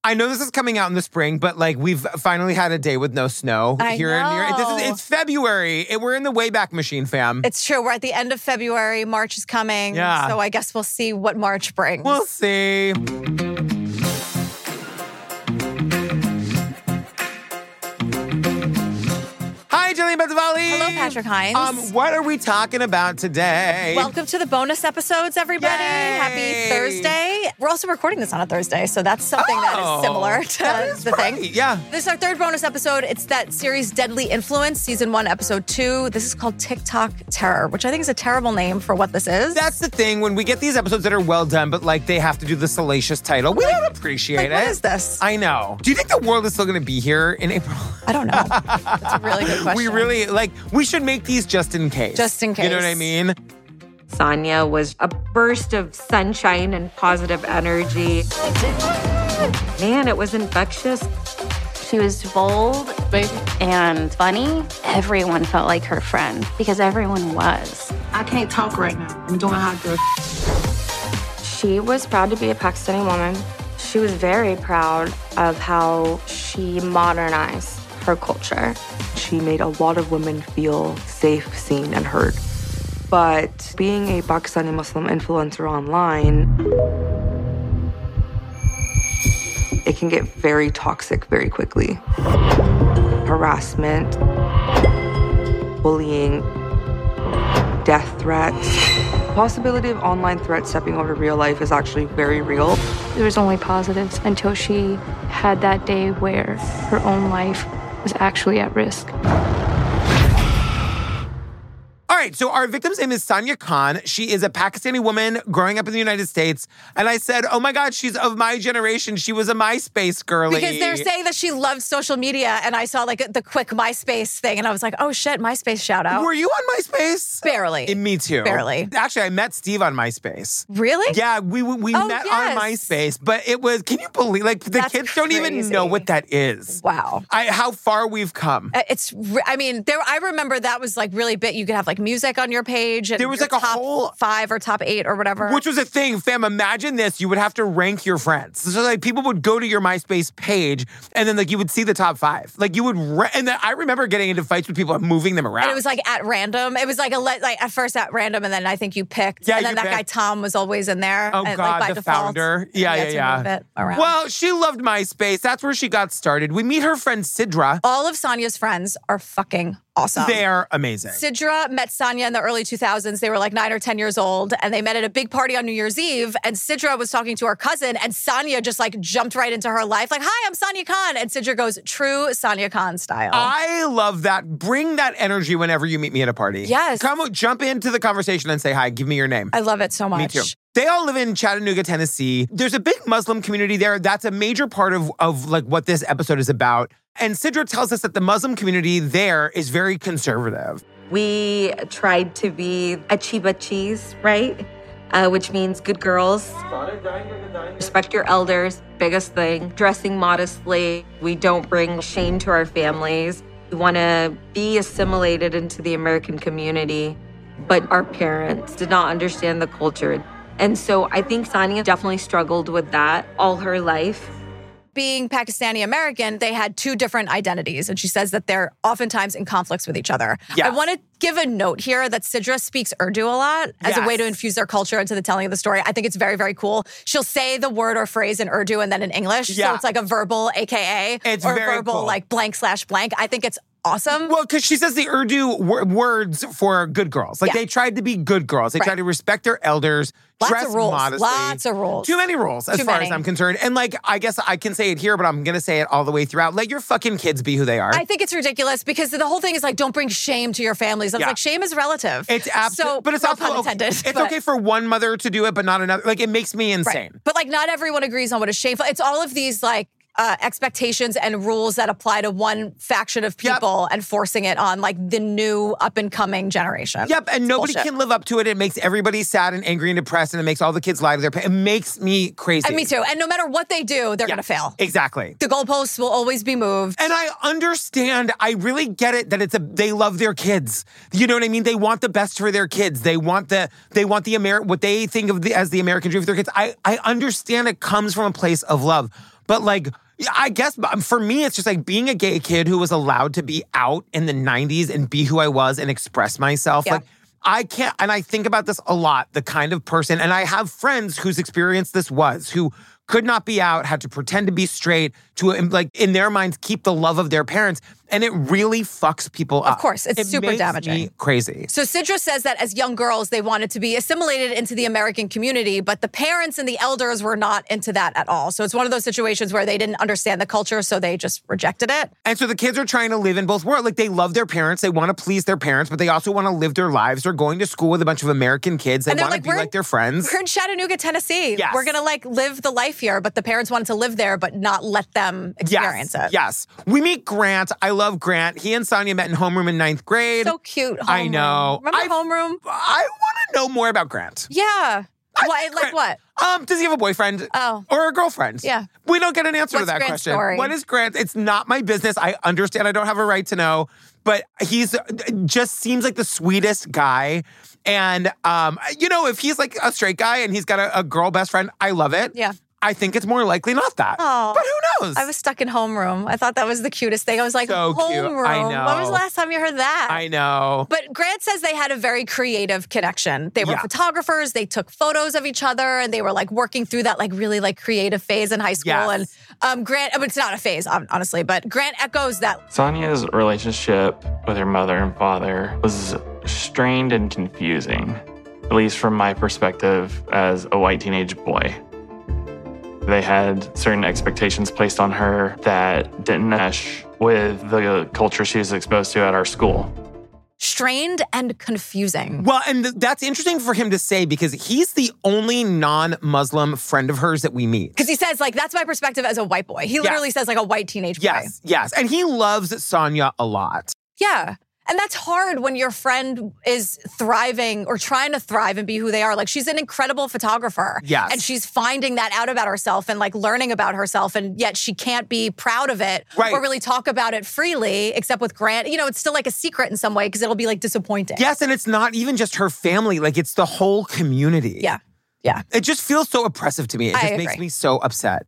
I know this is coming out in the spring, but like we've finally had a day with no snow here in New York. It's February. We're in the Wayback Machine, fam. It's true. We're at the end of February. March is coming. Yeah. So I guess we'll see what March brings. We'll see. Hi, Jillian Benzavalli. Hello, Patrick Hines. What are we talking about today? Welcome to the bonus episodes, everybody. Yay. Happy Thursday. We're also recording this on a Thursday, so that's something that is similar to the thing. Yeah. This is our third bonus episode. It's that series Deadly Influence, Season 1, Episode 2. This is called TikTok Terror, which I think is a terrible name for what this is. That's the thing. When we get these episodes that are well done, but like they have to do the salacious title, we don't appreciate it. What is this? I know. Do you think the world is still going to be here in April? I don't know. That's a really good question. We really, we should make these just in case. Just in case. You know what I mean? Sonia was a burst of sunshine and positive energy. Man, it was infectious. She was bold and funny. Everyone felt like her friend because everyone was. I can't talk right now. I'm doing hot girl. She was proud to be a Pakistani woman. She was very proud of how she modernized her culture. She made a lot of women feel safe, seen, and heard. But being a Pakistani Muslim influencer online, it can get very toxic very quickly. Harassment, bullying, death threats. Possibility of online threats stepping over real life is actually very real. There was only positives until she had that day where her own life was actually at risk. All right, so our victim's name is Sonia Khan. She is a Pakistani woman growing up in the United States. And I said, oh my God, she's of my generation. She was a MySpace girly. Because they're saying that she loves social media. And I saw like the quick MySpace thing. And I was like, oh shit, MySpace shout out. Were you on MySpace? Barely. Me too. Barely. Actually, I met Steve on MySpace. Really? Yeah, we met on MySpace. But it was, can you believe, like the kids don't even know what that is. Wow. How far we've come. I remember that was like really big. You could have like music on your page. And there was like a top whole 5 or top 8 or whatever. Which was a thing, fam. Imagine this. You would have to rank your friends. So like people would go to your MySpace page and then like you would see the top 5. Like you would, and then I remember getting into fights with people and moving them around. And it was like at random. It was like at first at random and then I think you picked. Yeah, and then that guy Tom was always in there. Oh and, God, like, by the default, founder. Yeah. Well, she loved MySpace. That's where she got started. We meet her friend Sidra. All of Sonia's friends are fucking awesome. They're amazing. Sidra met Sonia in the early 2000s. They were like 9 or 10 years old, and they met at a big party on New Year's Eve, and Sidra was talking to her cousin, and Sonia just like jumped right into her life. Like, hi, I'm Sonia Khan. And Sidra goes, true Sonia Khan style. I love that. Bring that energy whenever you meet me at a party. Yes. Come, jump into the conversation and say hi. Give me your name. I love it so much. Me too. They all live in Chattanooga, Tennessee. There's a big Muslim community there. That's a major part of like what this episode is about. And Sidra tells us that the Muslim community there is very conservative. We tried to be achhi bachis, right? Which means good girls. Respect your elders, biggest thing. Dressing modestly. We don't bring shame to our families. We want to be assimilated into the American community. But our parents did not understand the culture. And so I think Sonia definitely struggled with that all her life. Being Pakistani American, they had 2 different identities. And she says that they're oftentimes in conflicts with each other. Yes. I want to give a note here that Sidra speaks Urdu a lot as a way to infuse their culture into the telling of the story. I think it's very, very cool. She'll say the word or phrase in Urdu and then in English. Yeah. So it's like a verbal AKA It's or very verbal cool. like blank/blank. I think it's awesome. Well, because she says the Urdu words for good girls. Like they tried to be good girls. They tried to respect their elders, dress of rules. modestly. Lots of rules. Too many rules as Too far many. as I'm concerned. And like, I guess I can say it here, but I'm going to say it all the way throughout. Let your fucking kids be who they are. I think it's ridiculous because the whole thing is like, don't bring shame to your families. I was like, shame is relative. It's absolutely, but it's well, also pun intended, it's okay for one mother to do it, but not another. Like, it makes me insane. Right. But like, not everyone agrees on what is shameful. It's all of these like expectations and rules that apply to one faction of people and forcing it on like the new up and coming generation. Yep, and It's nobody bullshit. can live up to it. It makes everybody sad and angry and depressed, and it makes all the kids lie to their parents. It makes me crazy. And me too. And no matter what they do, they're going to fail. Exactly. The goalposts will always be moved. And I understand, I really get it that they love their kids. You know what I mean? They want the best for their kids. They want what they think of as the American dream for their kids. I understand it comes from a place of love. But like, I guess for me, it's just like being a gay kid who was allowed to be out in the 90s and be who I was and express myself. Yeah. Like, I can't, and I think about this a lot, the kind of person, and I have friends whose experience this was, who could not be out, had to pretend to be straight, to like, in their minds, keep the love of their parents. And it really fucks people up. Of course, it's super damaging. It makes me crazy. So Sidra says that as young girls, they wanted to be assimilated into the American community, but the parents and the elders were not into that at all. So it's one of those situations where they didn't understand the culture, so they just rejected it. And so the kids are trying to live in both worlds. Like, they love their parents, they want to please their parents, but they also want to live their lives. They're going to school with a bunch of American kids. They want to be like their friends. We're in Chattanooga, Tennessee. Yes. We're going to like live the life here, but the parents wanted to live there, but not let them experience it. Yes. We meet Grant. I love Grant. He and Sonia met in homeroom in 9th grade. So cute. Homeroom. I know. Remember homeroom? I want to know more about Grant. Yeah. Like what? Does he have a boyfriend? Oh. Or a girlfriend? Yeah. We don't get an answer to What's that Grant's question. story? What is Grant? It's not my business. I understand I don't have a right to know, but he's just seems like the sweetest guy. And, if he's like a straight guy and he's got a girl best friend, I love it. Yeah. I think it's more likely not that. Oh. But who knows? I was stuck in homeroom. I thought that was the cutest thing. I was like, So cute. homeroom? I know. When was the last time you heard that? I know. But Grant says they had a very creative connection. They were photographers. They took photos of each other, and they were like working through that like really like creative phase in high school. Yes. And Grant, it's not a phase, honestly, but Grant echoes that. Sonia's relationship with her mother and father was strained and confusing, at least from my perspective as a white teenage boy. They had certain expectations placed on her that didn't mesh with the culture she was exposed to at our school. Strained and confusing. Well, and that's interesting for him to say because he's the only non-Muslim friend of hers that we meet. Because he says, like, that's my perspective as a white boy. He literally says, like, a white teenage boy. Yes. And he loves Sonia a lot. Yeah. And that's hard when your friend is thriving or trying to thrive and be who they are. Like, she's an incredible photographer. Yes. And she's finding that out about herself and, like, learning about herself. And yet she can't be proud of it or really talk about it freely, except with Grant. You know, it's still, like, a secret in some way because it'll be, like, disappointing. Yes, and it's not even just her family. Like, it's the whole community. Yeah. Yeah. It just feels so oppressive to me. It just makes me so upset.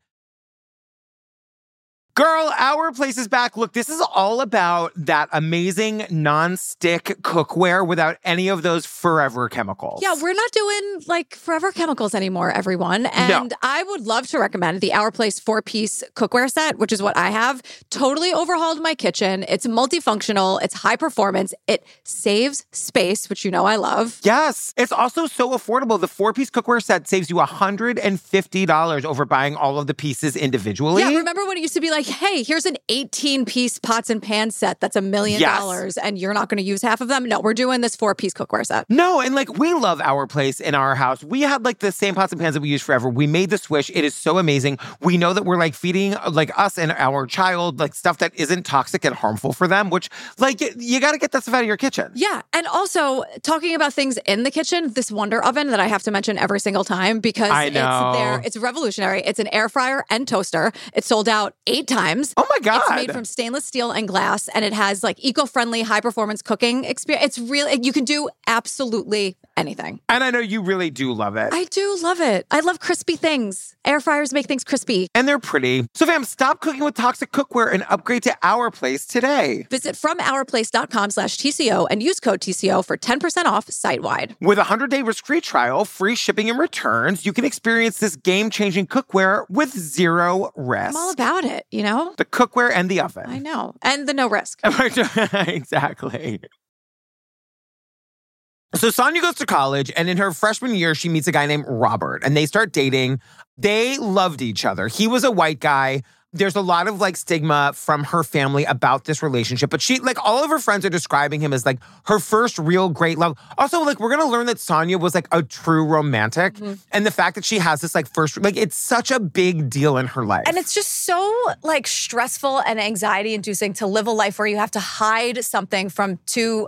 Girl, Our Place is back. Look, this is all about that amazing non-stick cookware without any of those forever chemicals. Yeah, we're not doing like forever chemicals anymore, everyone. And I would love to recommend the Our Place 4-piece cookware set, which is what I have. Totally overhauled my kitchen. It's multifunctional. It's high performance. It saves space, which you know I love. Yes. It's also so affordable. The 4-piece cookware set saves you $150 over buying all of the pieces individually. Yeah, remember when it used to be like, hey, here's an 18-piece pots and pans set that's $1 million and you're not going to use half of them? No, we're doing this 4-piece cookware set. No, and like we love Our Place in our house. We had like the same pots and pans that we use forever. We made the switch. It is so amazing. We know that we're like feeding like us and our child like stuff that isn't toxic and harmful for them, which like you got to get that stuff out of your kitchen. Yeah, and also talking about things in the kitchen, this Wonder Oven that I have to mention every single time because it's revolutionary. It's an air fryer and toaster. It sold out 8 times. Oh my God. It's made from stainless steel and glass, and it has like eco-friendly, high-performance cooking experience. It's really, you can do absolutely anything. And I know you really do love it. I do love it. I love crispy things. Air fryers make things crispy. And they're pretty. So fam, stop cooking with toxic cookware and upgrade to Our Place today. Visit FromOurPlace.com/TCO and use code TCO for 10% off site-wide. With a 100-day risk-free trial, free shipping and returns, you can experience this game-changing cookware with zero risk. I'm all about it, you know? The cookware and the oven. I know. And the no risk. Exactly. So Sonia goes to college, and in her freshman year, she meets a guy named Robert, and they start dating. They loved each other. He was a white guy. There's a lot of like stigma from her family about this relationship, but she, like all of her friends are describing him as like her first real great love. Also, like we're going to learn that Sonia was like a true romantic. Mm-hmm. And the fact that she has this like first, like it's such a big deal in her life. And it's just so like stressful and anxiety inducing to live a life where you have to hide something from two of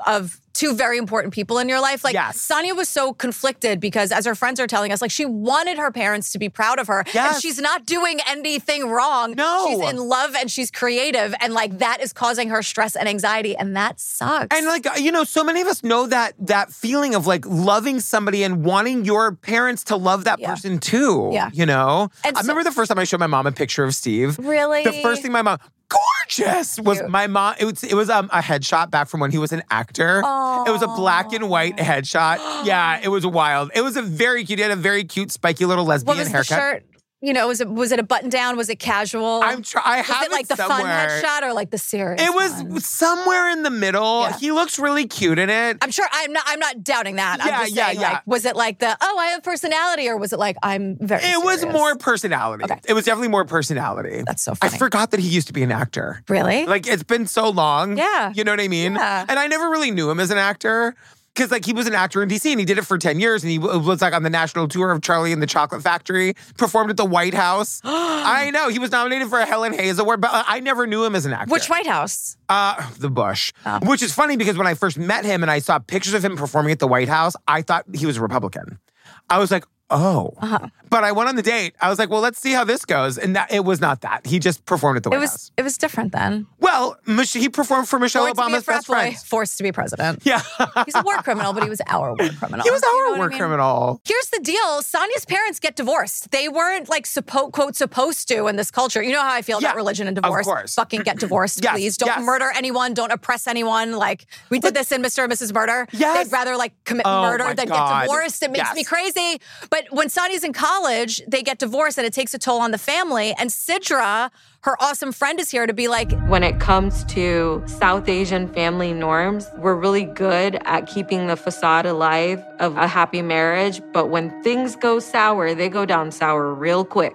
two very important people in your life. Like Yes. Sonia was so conflicted because as her friends are telling us, like she wanted her parents to be proud of her. Yes. And she's not doing anything wrong. No. She's in love and she's creative. And like that is causing her stress and anxiety. And that sucks. And like, you know, so many of us know that feeling of like loving somebody and wanting your parents to love that person too. Yeah. You know? And I remember the first time I showed my mom a picture of Steve. Really? The first thing my mom, gorgeous, was my mom. It was a headshot back from when he was an actor. It was a black and white headshot. Yeah, it was wild. It was a very cute, he had a very cute, spiky little lesbian what was haircut. the shirt? You know, was it a button down? Was it casual? I have was it like the fun somewhere. headshot or like the serious? It was one? somewhere in the middle. Yeah. He looks really cute in it. I'm sure I'm not doubting that. I'm Yeah, just yeah, saying, yeah. like, was it like the I have personality, or was it like I'm very It was serious? more personality. Okay. It was definitely more personality. That's so I funny. forgot that he used to be an actor. Really? Like, it's been so long. Yeah. You know what I mean? Yeah. And I never really knew him as an actor. Because, like, he was an actor in D.C. and he did it for 10 years. And he was, like, on the national tour of Charlie and the Chocolate Factory, performed at the White House. I know. He was nominated for a Helen Hayes Award, but I never knew him as an actor. Which White House? The Bush. Which is funny because when I first met him and I saw pictures of him performing at the White House, I thought he was a Republican. I was like, oh. But I went on the date. I was like, well, let's see how this goes. And it was not that. He just performed at the White House. It was different then. Well, he performed for Michelle Obama's best friend. Forced to be president. Yeah. He's a war criminal, but he was our war criminal. He was You know our what war I mean? criminal. Here's the deal. Sonia's parents get divorced. They weren't like quote supposed to in this culture. You know how I feel about religion and divorce. Of course. Fucking get divorced, Yes, please. Don't yes. murder anyone. Don't oppress anyone. Like we did this in Mr. and Mrs. Murder. Yes. They'd rather like commit Oh, murder my than God. get divorced. It makes Yes. me crazy. But when Sonia's in college, they get divorced and it takes a toll on the family. And Sidra, her awesome friend, is here to be like, When it comes to South Asian family norms, we're really good at keeping the facade alive of a happy marriage. But when things go sour, they go down sour real quick.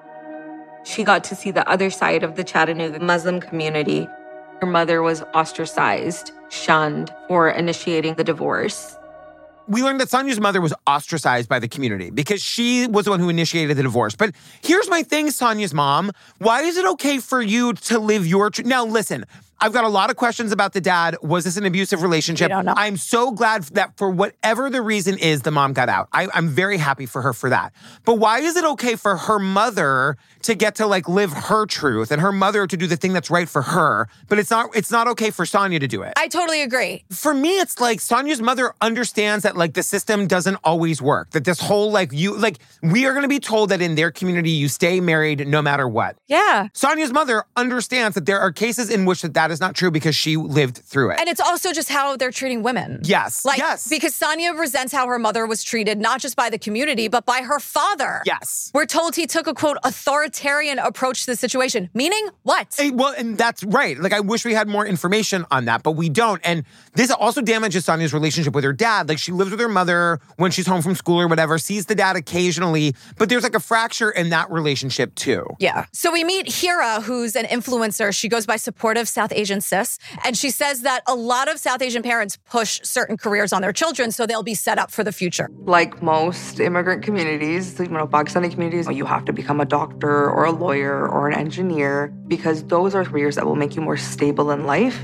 She got to see the other side of the Chattanooga Muslim community. Her mother was ostracized, shunned for initiating the divorce. We learned that Sonia's mother was ostracized by the community because she was the one who initiated the divorce. But here's my thing, Sonia's mom. Why is it okay for you to live your truth? Now, listen, I've got a lot of questions about the dad. Was this an abusive relationship? We don't know. I'm so glad that for whatever the reason is, the mom got out. I'm very happy for her for that. But why is it okay for her mother to get to like live her truth and her mother to do the thing that's right for her, but it's not okay for Sonia to do it? I totally agree. For me, it's like Sonia's mother understands that like the system doesn't always work. That this whole we are going to be told that in their community you stay married no matter what. Yeah. Sonia's mother understands that there are cases in which that is not true because she lived through it. And it's also just how they're treating women. Yes. Like, yes. because Sonia resents how her mother was treated, not just by the community, but by her father. Yes. We're told he took a, quote, authoritarian approach to the situation. Meaning what? Well, and that's right. Like, I wish we had more information on that, but we don't. And this also damages Sonia's relationship with her dad. Like, she lives with her mother when she's home from school or whatever, sees the dad occasionally, but there's like a fracture in that relationship too. Yeah. So we meet Hira, who's an influencer. She goes by Supportive South Asian Sis. And she says that a lot of South Asian parents push certain careers on their children so they'll be set up for the future. Like most immigrant communities, Pakistani communities, you have to become a doctor or a lawyer or an engineer because those are careers that will make you more stable in life.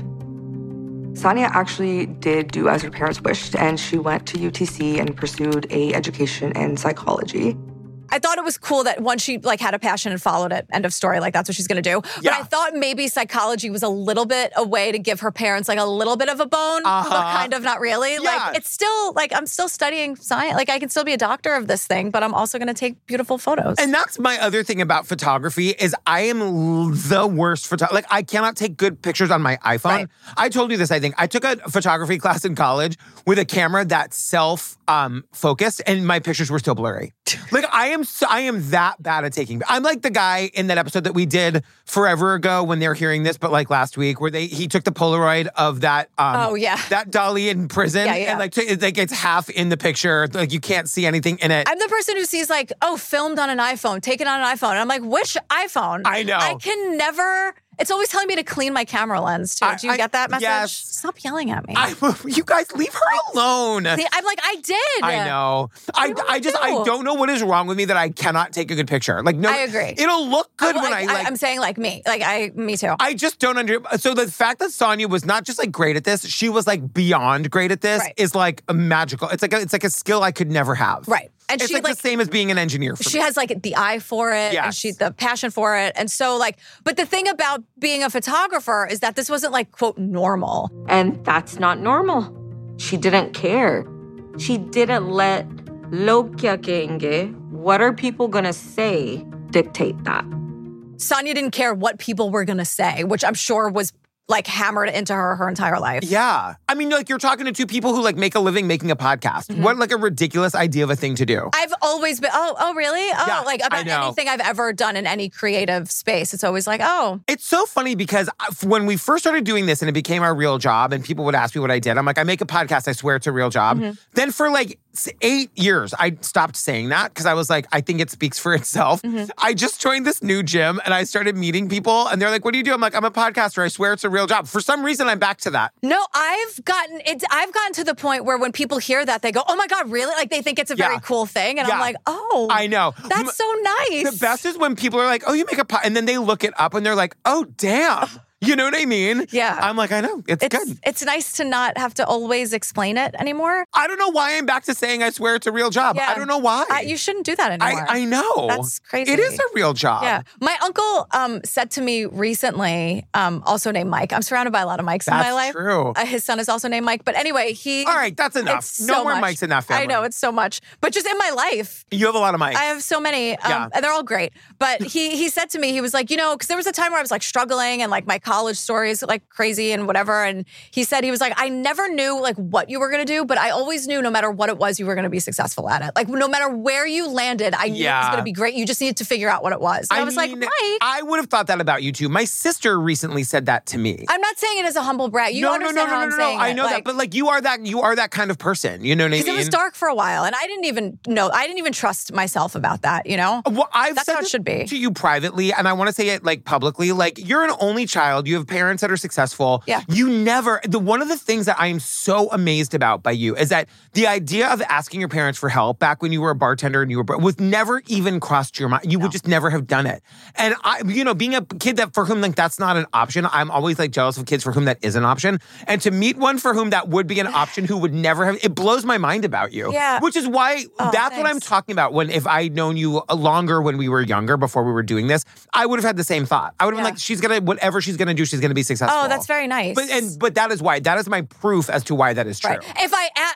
Sonia actually did do as her parents wished, and she went to UTC and pursued an education in psychology. I thought it was cool that once she had a passion and followed it, end of story, that's what she's going to do. Yeah. But I thought maybe psychology was a little bit a way to give her parents a little bit of a bone, but kind of not really. Yeah. It's still I'm still studying science. I can still be a doctor of this thing, but I'm also going to take beautiful photos. And that's my other thing about photography is I am the worst photographer. I cannot take good pictures on my iPhone. Right. I told you this, I think. I took a photography class in college with a camera that's self-focused and my pictures were still blurry. I am that bad at taking. I'm like the guy in that episode that we did forever ago when they were hearing this, but last week where he took the Polaroid of that that dolly in prison and it's half in the picture, you can't see anything in it. I'm the person who sees filmed on an iPhone, taken on an iPhone. And I'm like, which iPhone? I know. I can never It's always telling me to clean my camera lens, too. Do you get that message? Yes. Stop yelling at me. You guys, leave her alone. See, I'm like, I did. I know. I don't know what is wrong with me that I cannot take a good picture. Like, no, I agree. It'll look good when I'm saying like me. Me too. I just don't so the fact that Sonia was not just like great at this, she was like beyond great at this is like magical. It's like a skill I could never have. Right. And it's she like the same as being an engineer for she me. has like the eye for it and the passion for it. And so like, but the thing about being a photographer is that this wasn't like, quote, normal. And that's not normal. She didn't care. She didn't let lo kya kenge, what are people gonna say, dictate that. Sonia didn't care what people were gonna say, which I'm sure was like hammered into her entire life. Yeah. I mean, like you're talking to two people who like make a living making a podcast. Mm-hmm. What like a ridiculous idea of a thing to do. I've always been, oh, really? Oh, yeah, like about anything I've ever done in any creative space. It's always like, oh. It's so funny because when we first started doing this and it became our real job and people would ask me what I did, I'm like, I make a podcast. I swear it's a real job. Mm-hmm. Then for like 8 years, I stopped saying that because I was like, I think it speaks for itself. Mm-hmm. I just joined this new gym and I started meeting people and they're like, what do you do? I'm like, I'm a podcaster. I swear it's a real job. For some reason, I'm back to that. No, I've gotten to the point where when people hear that, they go, oh my God, really? Like they think it's a very cool thing. And I'm like, oh. I know. That's so nice. The best is when people are like, oh, you make a podcast. And then they look it up and they're like, oh, damn. You know what I mean? Yeah. I'm like, I know. It's good. It's nice to not have to always explain it anymore. I don't know why I'm back to saying I swear it's a real job. Yeah. I don't know why. You shouldn't do that anymore. I know. That's crazy. It is a real job. Yeah. My uncle said to me recently, also named Mike. I'm surrounded by a lot of Mikes in my life. That's true. His son is also named Mike. But anyway, all right, that's enough. No more Mikes in that family. I know, it's so much. But just in my life. You have a lot of Mikes. I have so many. And they're all great. But he said to me, he was like, because there was a time where I was like struggling and like my college stories like crazy and whatever. And he was like, I never knew like what you were going to do, but I always knew no matter what it was, you were going to be successful at it. Like no matter where you landed, I knew it was going to be great. You just needed to figure out what it was. And I was like, Mike. I would have thought that about you too. My sister recently said that to me. I'm not saying it as a humble brag. You understand how I'm saying it. I know that, but like you are that kind of person. You know what I mean? Because it was dark for a while and I didn't even trust myself about that, Well, that's how it should be. To you privately, and I want to say it like publicly, like you're an only child. You have parents that are successful. Yeah. You never, one of the things that I am so amazed about by you is that the idea of asking your parents for help back when you were a bartender and you were, was never even crossed your mind. You would just never have done it. And being a kid for whom like that's not an option, I'm always like jealous of kids for whom that is an option. And to meet one for whom that would be an option who would never have, it blows my mind about you. Yeah. Which is why that's what I'm talking about. If I'd known you longer when we were younger, before we were doing this, I would have had the same thought. I would have been like, whatever she's going to do, she's going to be successful. Oh, that's very nice. But that is my proof as to why that is true. Right. If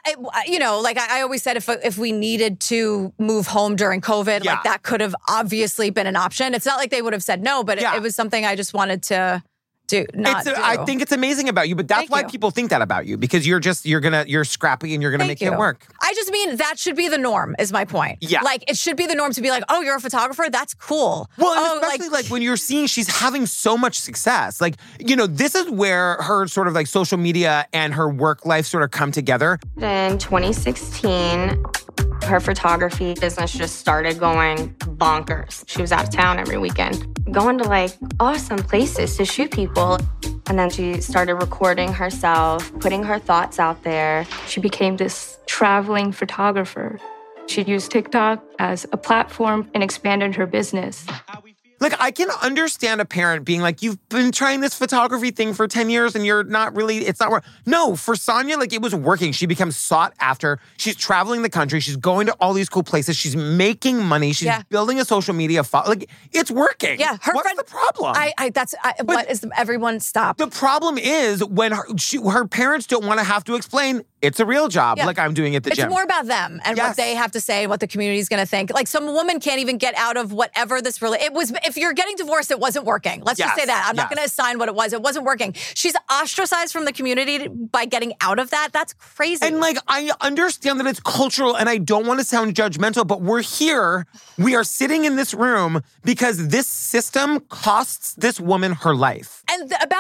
I always said if we needed to move home during COVID, like that could have obviously been an option. It's not like they would have said no, but it was something I just wanted to do. I think it's amazing about you, but that's why people think that about you, because you're scrappy and you're gonna make it work. I just mean that should be the norm, is my point. Yeah. Like it should be the norm to be like, oh, you're a photographer? That's cool. Well, especially like when you're seeing she's having so much success. Like, this is where her sort of like social media and her work life sort of come together. In 2016, her photography business just started going bonkers. She was out of town every weekend, going to like awesome places to shoot people. And then she started recording herself, putting her thoughts out there. She became this traveling photographer. She used TikTok as a platform and expanded her business. Like, I can understand a parent being like, you've been trying this photography thing for 10 years and it's not working. No, for Sonia, like, it was working. She becomes sought after. She's traveling the country. She's going to all these cool places. She's making money. She's building a social media like, it's working. Yeah. What's the problem? Everyone stop. The problem is when her parents don't want to have to explain, it's a real job, like I'm doing at the gym. It's more about them and what they have to say, what the community's going to think. Like, some woman can't even get out of whatever this really... If you're getting divorced, it wasn't working. Let's just say that. I'm not going to assign what it was. It wasn't working. She's ostracized from the community by getting out of that. That's crazy. And like, I understand that it's cultural and I don't want to sound judgmental, but we're here. We are sitting in this room because this system costs this woman her life. And about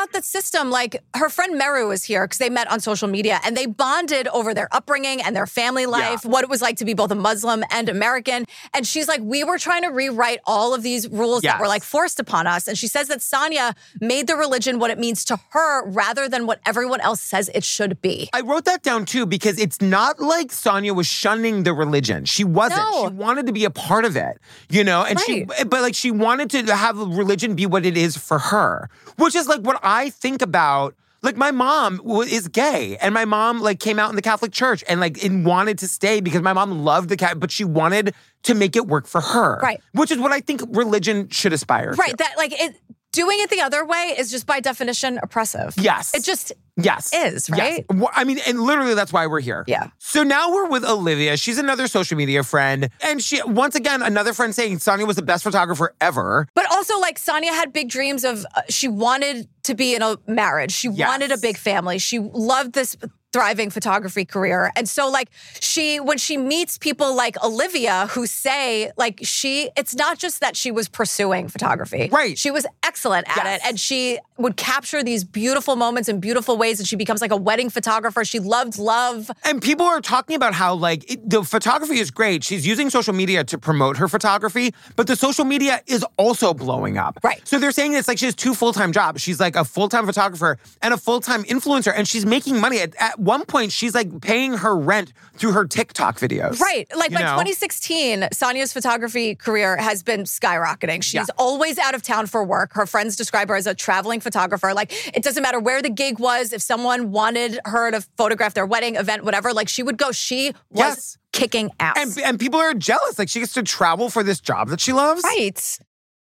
about the system. Like, her friend Meru is here because they met on social media and they bonded over their upbringing and their family life, what it was like to be both a Muslim and American. And she's like, we were trying to rewrite all of these rules that were like forced upon us. And she says that Sanya made the religion what it means to her rather than what everyone else says it should be. I wrote that down too because it's not like Sanya was shunning the religion. She wasn't. No. She wanted to be a part of it, you know? And she wanted to have religion be what it is for her, which is like what I think about. Like, my mom is gay, and my mom, like, came out in the Catholic Church and, like, wanted to stay because my mom loved the Catholic, but she wanted to make it work for her. Right. Which is what I think religion should aspire to. Right. That, like, doing it the other way is just by definition oppressive. Yes. It just is, Yes. right? Well, I mean, and literally that's why we're here. Yeah. So now we're with Olivia. She's another social media friend. And she, once again, another friend saying Sanya was the best photographer ever. But also, like, Sanya had big dreams of, she wanted to be in a marriage. She wanted a big family. She loved this thriving photography career. And so, like, when she meets people like Olivia who say, like, it's not just that she was pursuing photography. Right. She was excellent at it. And she would capture these beautiful moments in beautiful ways. And she becomes like a wedding photographer. She loved love. And people are talking about how, like, the photography is great. She's using social media to promote her photography, but the social media is also blowing up. Right. So they're saying it's like she has 2 full-time jobs. She's like a full-time photographer and a full-time influencer, and she's making money. At one point, she's like paying her rent through her TikTok videos. Right. Like, by 2016, Sanya's photography career has been skyrocketing. She's always out of town for work. Her friends describe her as a traveling photographer. Like, it doesn't matter where the gig was. If someone wanted her to photograph their wedding, event, whatever, like, she would go. She was kicking ass. And people are jealous. Like, she gets to travel for this job that she loves. Right.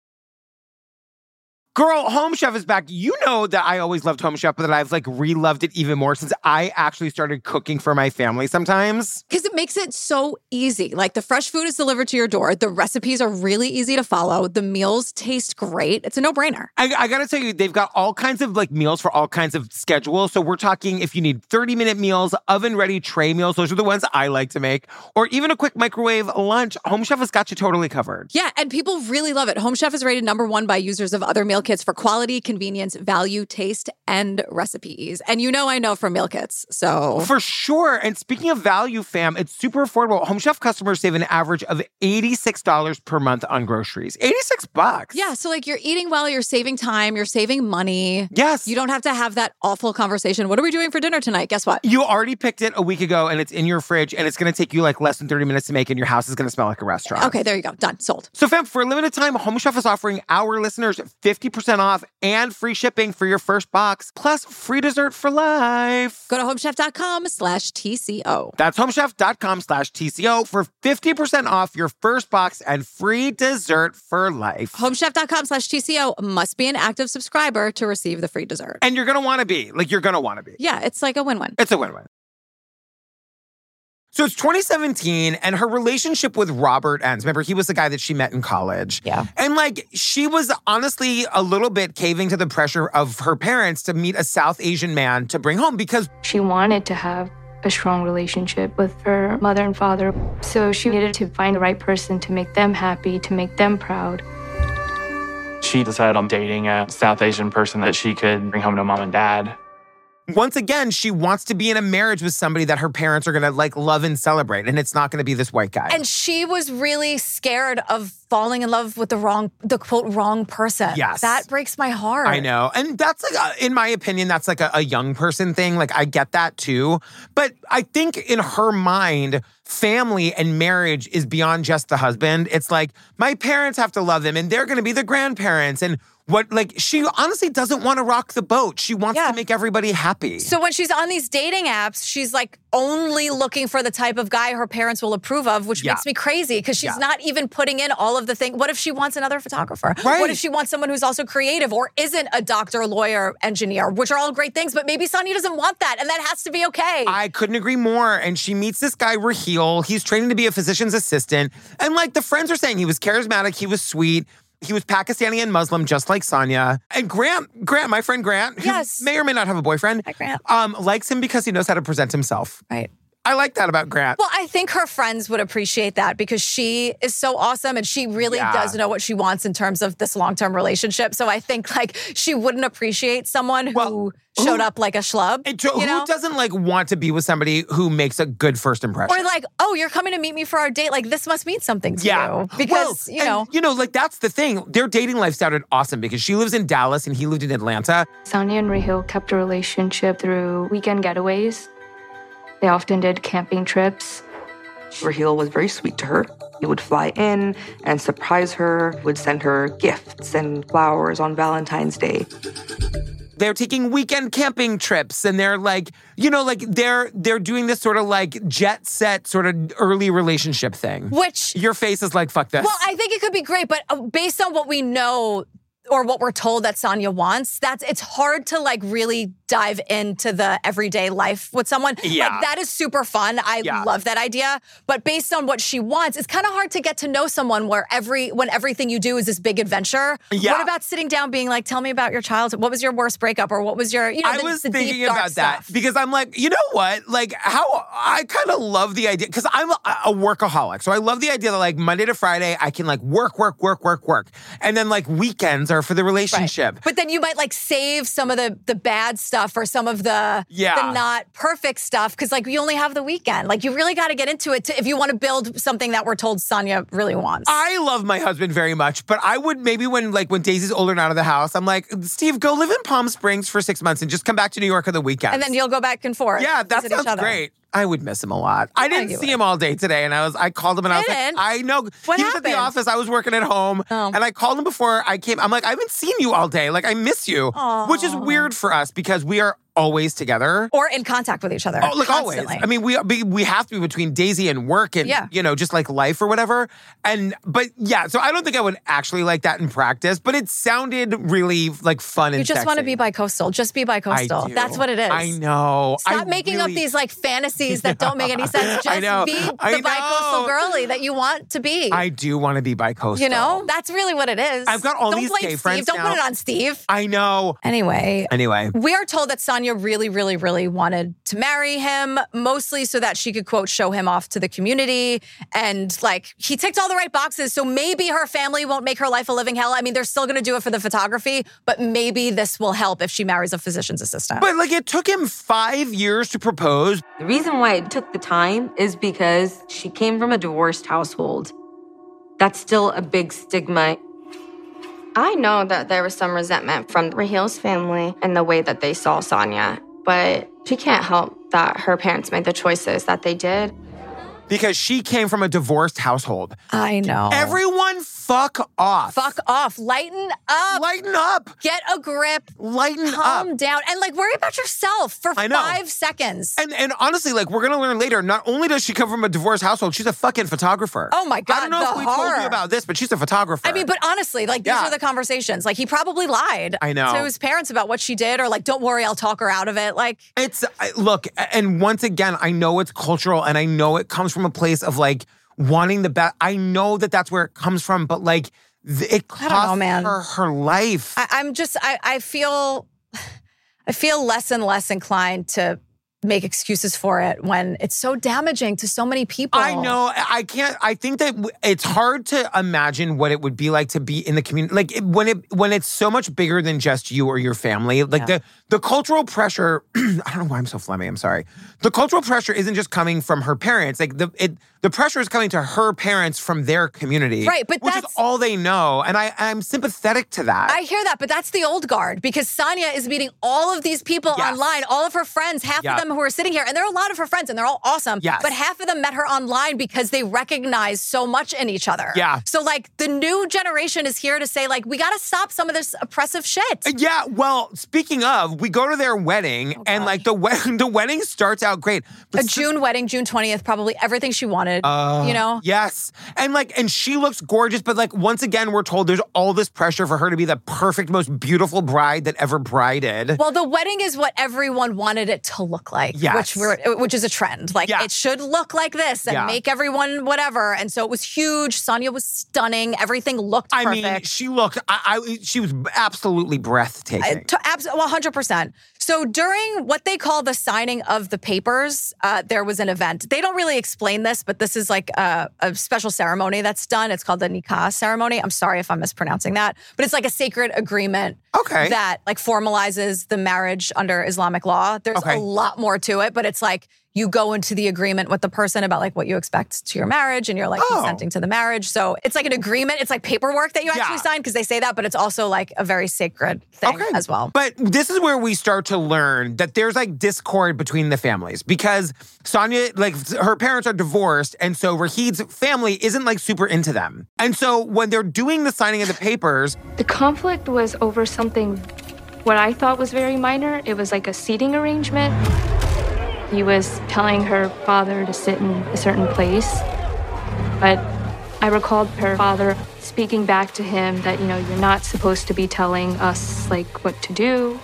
Girl, Home Chef is back. You know that I always loved Home Chef, but that I've like re-loved it even more since I actually started cooking for my family sometimes. Because it makes it so easy. Like, the fresh food is delivered to your door. The recipes are really easy to follow. The meals taste great. It's a no-brainer. I gotta tell you, they've got all kinds of like meals for all kinds of schedules. So we're talking if you need 30-minute meals, oven-ready tray meals, those are the ones I like to make, or even a quick microwave lunch, Home Chef has got you totally covered. Yeah, and people really love it. Home Chef is rated #1 by users of other meal kits for quality, convenience, value, taste, and recipe ease. And I know from meal kits, so. For sure. And speaking of value, fam, it's super affordable. Home Chef customers save an average of $86 per month on groceries. $86. Yeah, so like, you're eating well, you're saving time, you're saving money. Yes. You don't have to have that awful conversation. What are we doing for dinner tonight? Guess what? You already picked it a week ago and it's in your fridge and it's going to take you like less than 30 minutes to make and your house is going to smell like a restaurant. Okay, there you go. Done. Sold. So fam, for a limited time, Home Chef is offering our listeners 50% off and free shipping for your first box, plus free dessert for life. Go to homechef.com/TCO. That's homechef.com/TCO for 50% off your first box and free dessert for life. Homechef.com/TCO must be an active subscriber to receive the free dessert. And you're going to want to be. Like, you're going to want to be. Yeah, it's like a win-win. It's a win-win. So it's 2017, and her relationship with Robert ends. Remember, he was the guy that she met in college. Yeah. And, like, she was honestly a little bit caving to the pressure of her parents to meet a South Asian man to bring home because She wanted to have a strong relationship with her mother and father. So she needed to find the right person to make them happy, to make them proud. She decided on dating a South Asian person that she could bring home to mom and dad. once again, she wants to be in a marriage with somebody that her parents are going to like love and celebrate. And it's not going to be this white guy. And she was really scared of falling in love with the quote, wrong person. Yes. That breaks my heart. I know. And that's like, in my opinion, that's like a young person thing. Like, I get that too. But I think in her mind, family and marriage is beyond just the husband. It's like, my parents have to love them and they're going to be the grandparents. And she honestly doesn't want to rock the boat. She wants to make everybody happy. So when she's on these dating apps, she's like only looking for the type of guy her parents will approve of, which makes me crazy because she's not even putting in all of the things. What if she wants another photographer? Right. What if she wants someone who's also creative or isn't a doctor, lawyer, engineer, which are all great things, but maybe Sanya doesn't want that and that has to be okay. I couldn't agree more. And she meets this guy, Raheel. He's training to be a physician's assistant. And like the friends are saying, he was charismatic, he was sweet. He was Pakistani and Muslim, just like Sanya. And Grant, my friend Grant, who may or may not have a boyfriend, Hi, Grant. likes him because he knows how to present himself. Right. I like that about Grant. Well, I think her friends would appreciate that because she is so awesome and she really does know what she wants in terms of this long-term relationship. So I think like she wouldn't appreciate someone who showed up like a schlub. Who doesn't like want to be with somebody who makes a good first impression? Or like, oh, you're coming to meet me for our date. Like this must mean something to you. Because, like that's the thing. Their dating life sounded awesome because she lives in Dallas and he lived in Atlanta. Sonia and Raheel kept a relationship through weekend getaways. They often did camping trips. Raheel was very sweet to her. He would fly in and surprise her, would send her gifts and flowers on Valentine's Day. They're taking weekend camping trips and they're like, they're doing this sort of like jet set sort of early relationship thing. Which your face is like, fuck this. Well, I think it could be great, but based on what we know or what we're told that Sonia wants, it's hard to like really dive into the everyday life with someone. Yeah. Like that is super fun. I love that idea. But based on what she wants, it's kind of hard to get to know someone when everything you do is this big adventure. Yeah. What about sitting down being like, tell me about your childhood. What was your worst breakup? Or what was your, I was thinking deep, about that because I'm like, you know what? Like how I kind of love the idea because I'm a workaholic. So I love the idea that like Monday to Friday, I can like work. And then like weekends are for the relationship. Right. But then you might like save some of the bad stuff or some of the not perfect stuff because like you only have the weekend. Like you really got to get into it if you want to build something that we're told Sonia really wants. I love my husband very much, but I would maybe when Daisy's older and out of the house, I'm like, Steve, go live in Palm Springs for 6 months and just come back to New York on the weekends. And then you'll go back and forth. Yeah, that sounds great. I would miss him a lot. I didn't see him all day today, and I called him and I was like, I know. What he was at the office. I was working at home, and I called him before I came. I'm like, I haven't seen you all day. Like, I miss you, which is weird for us because we are always together. Or in contact with each other. Oh, like constantly. always. I mean, we have to be between Daisy and work and, just like life or whatever. But so I don't think I would actually like that in practice, but it sounded really like fun and You just sexy. want to be bi-coastal. Just be bi-coastal. I do. That's what it is. I know. Stop making up these like fantasies that don't make any sense. Just be the bi-coastal girly that you want to be. I do want to be bi-coastal. You know? That's really what it is. I've got all don't these blame gay Steve. friends Don't now. put it on Steve. I know. Anyway. We are told that Sonia really, really, really wanted to marry him, mostly so that she could, quote, show him off to the community. And like, he ticked all the right boxes. So maybe her family won't make her life a living hell. I mean, they're still going to do it for the photography, but maybe this will help if she marries a physician's assistant. But like, it took him 5 years to propose. The reason why it took the time is because she came from a divorced household. That's still a big stigma. I know that there was some resentment from Raheel's family and the way that they saw Sonia, but she can't help that her parents made the choices that they did. Because she came from a divorced household. I know. Everyone fuck off. Fuck off. Lighten up. Lighten up. Get a grip. Lighten up. Calm down. And like worry about yourself for 5 seconds. And honestly, like we're going to learn later, not only does she come from a divorced household, she's a fucking photographer. Oh my God. I don't know if we told you about this, but she's a photographer. I mean, but honestly, like these are the conversations. Like he probably lied to his parents about what she did or like, don't worry, I'll talk her out of it. Like look, and once again, I know it's cultural and I know it comes from a place of like wanting the best. I know that that's where it comes from, but like it cost her life. I feel less and less inclined to make excuses for it when it's so damaging to so many people. I know. I think that it's hard to imagine what it would be like to be in the community. Like when it's so much bigger than just you or your family. Like the cultural pressure, I don't know why I'm so phlegmy, I'm sorry. The cultural pressure isn't just coming from her parents. Like the pressure is coming to her parents from their community. Right, but which is all they know. And I'm sympathetic to that. I hear that, but that's the old guard because Sonia is meeting all of these people online, all of her friends, half of them who are sitting here, and there are a lot of her friends, and they're all awesome. Yes. But half of them met her online because they recognize so much in each other. Yeah. So like the new generation is here to say like we got to stop some of this oppressive shit. Yeah. Well, speaking of, we go to their wedding, and like the wedding starts out great. But June wedding, June 20th, probably everything she wanted. You know. Yes, and she looks gorgeous, but like once again, we're told there's all this pressure for her to be the perfect, most beautiful bride that ever brided. Well, the wedding is what everyone wanted it to look like. Yes. Which is a trend. Like it should look like this and make everyone whatever. And so it was huge. Sonia was stunning. Everything looked perfect. I mean, she looked. She was absolutely breathtaking. 100%. So during what they call the signing of the papers, there was an event. They don't really explain this, but this is like a special ceremony that's done. It's called the nikah ceremony. I'm sorry if I'm mispronouncing that, but it's like a sacred agreement that like formalizes the marriage under Islamic law. There's a lot more to it, but it's like you go into the agreement with the person about like what you expect to your marriage and you're like consenting to the marriage. So it's like an agreement. It's like paperwork that you actually sign because they say that, but it's also like a very sacred thing as well. But this is where we start to learn that there's like discord between the families because Sonia, like her parents are divorced. And so Rahid's family isn't like super into them. And so when they're doing the signing of the papers. The conflict was over something what I thought was very minor. It was like a seating arrangement. He was telling her father to sit in a certain place, but I recalled her father speaking back to him that, you know, you're not supposed to be telling us, like, what to do.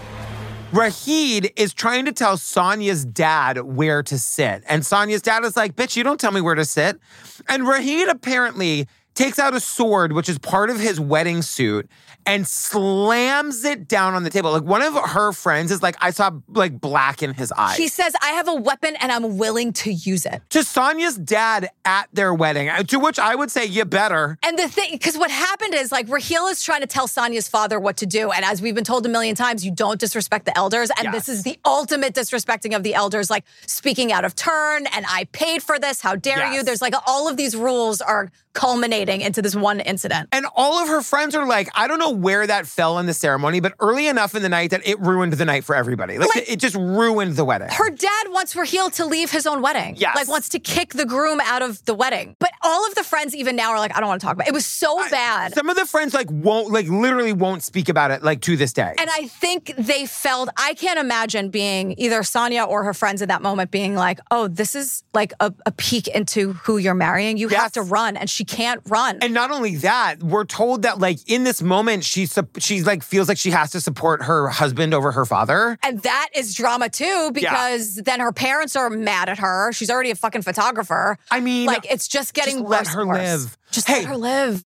Rahid is trying to tell Sonia's dad where to sit. And Sonia's dad is like, bitch, you don't tell me where to sit. And Rahid apparently takes out a sword, which is part of his wedding suit, and slams it down on the table. Like one of her friends is like, I saw like black in his eyes. He says, I have a weapon and I'm willing to use it. To Sonia's dad at their wedding, to which I would say, you better. And the thing, because what happened is like Raheel is trying to tell Sonia's father what to do. And as we've been told a million times, you don't disrespect the elders. And this is the ultimate disrespecting of the elders, like speaking out of turn. And I paid for this. How dare you? There's like all of these rules are culminating into this one incident. And all of her friends are like, I don't know where that fell in the ceremony, but early enough in the night that it ruined the night for everybody. Like it just ruined the wedding. Her dad wants Raheel to leave his own wedding. Yes. Like wants to kick the groom out of the wedding. But all of the friends even now are like, I don't want to talk about it. It was so bad. Some of the friends like won't, like literally won't speak about it like to this day. And I think they felt, I can't imagine being either Sonia or her friends at that moment being like, oh, this is like a peek into who you're marrying. You have to run and she can't run. And not only that, we're told that like in this moment, she's like feels like she has to support her husband over her father. And that is drama too, because then her parents are mad at her. She's already a fucking photographer. I mean, like it's just getting worse. Let her live. Just let her live.